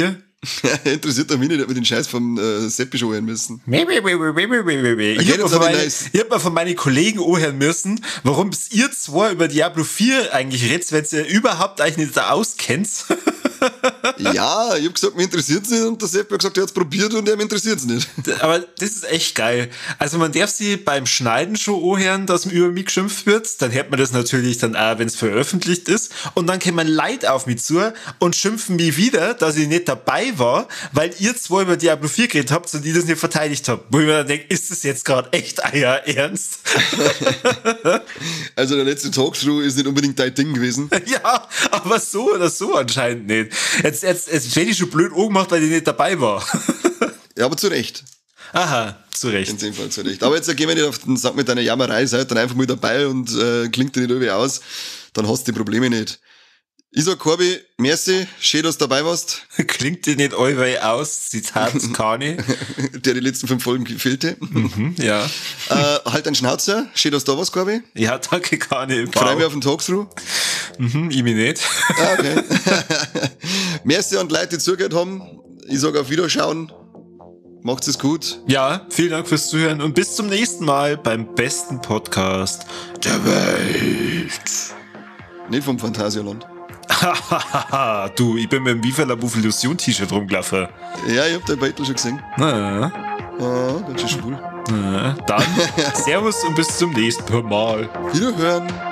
Interessiert doch mich nicht, ob wir den Scheiß vom äh, Seppi schon hören müssen. Ich hab mir von, meine, nice. ich hab mir von meinen Kollegen anhören müssen, warum ihr zwei über Diablo vier eigentlich redet, wenn ihr überhaupt eigentlich nicht da auskennt. Ja, ich hab gesagt, mir interessiert's nicht und der Seppi hat gesagt, er hat's probiert und ihm interessiert's nicht. Aber das ist echt geil. Also man darf sie beim Schneiden schon anhören, dass man über mich geschimpft wird. Dann hört man das natürlich dann auch, wenn es veröffentlicht ist. Und dann kommen Leute auf mich zu und schimpfen mich wieder, dass ich nicht dabei war, weil ihr zwei über Diablo vier geredet habt und ich das nicht verteidigt habt. Wo ich mir dann denke, ist das jetzt gerade echt euer Ernst? Also der letzte Talkthrough ist nicht unbedingt dein Ding gewesen. Ja, aber so oder so anscheinend nicht. Jetzt, jetzt, jetzt hätte ich schon blöd angemacht, weil ich nicht dabei war. Ja, aber zu Recht. Aha, zu Recht. In dem Fall zu Recht. Aber jetzt gehen wir nicht auf den Sack mit deiner Jammerei, seid dann einfach mal dabei und äh, klingt dir nicht irgendwie aus, dann hast du die Probleme nicht. Ich sag, Corby, merci, schön, dass du dabei warst. Klingt dir nicht allweil aus, Zitat Kani. Der die letzten fünf Folgen gefehlte. Mhm, ja. Äh, halt deinen Schnauzer, schön, dass du da warst, Corby. Ja, danke, Kani. Wow. Freue mich auf den Talkthrough. Mhm, ich mich nicht. Ah, okay. Merci an die Leute, die zugehört haben. Ich sag auf Wiederschauen. Macht's es gut. Ja, vielen Dank fürs Zuhören und bis zum nächsten Mal beim besten Podcast der Welt. Nicht vom Phantasialand. Hahaha, du, ich bin mit dem Viva la Bouffe Illusion T-Shirt rumgelaufen. Ja, ich hab dein Beitel schon gesehen. Na, Ah, ganz schön schwul. na, dann, Servus und bis zum nächsten Mal. Wiederhören.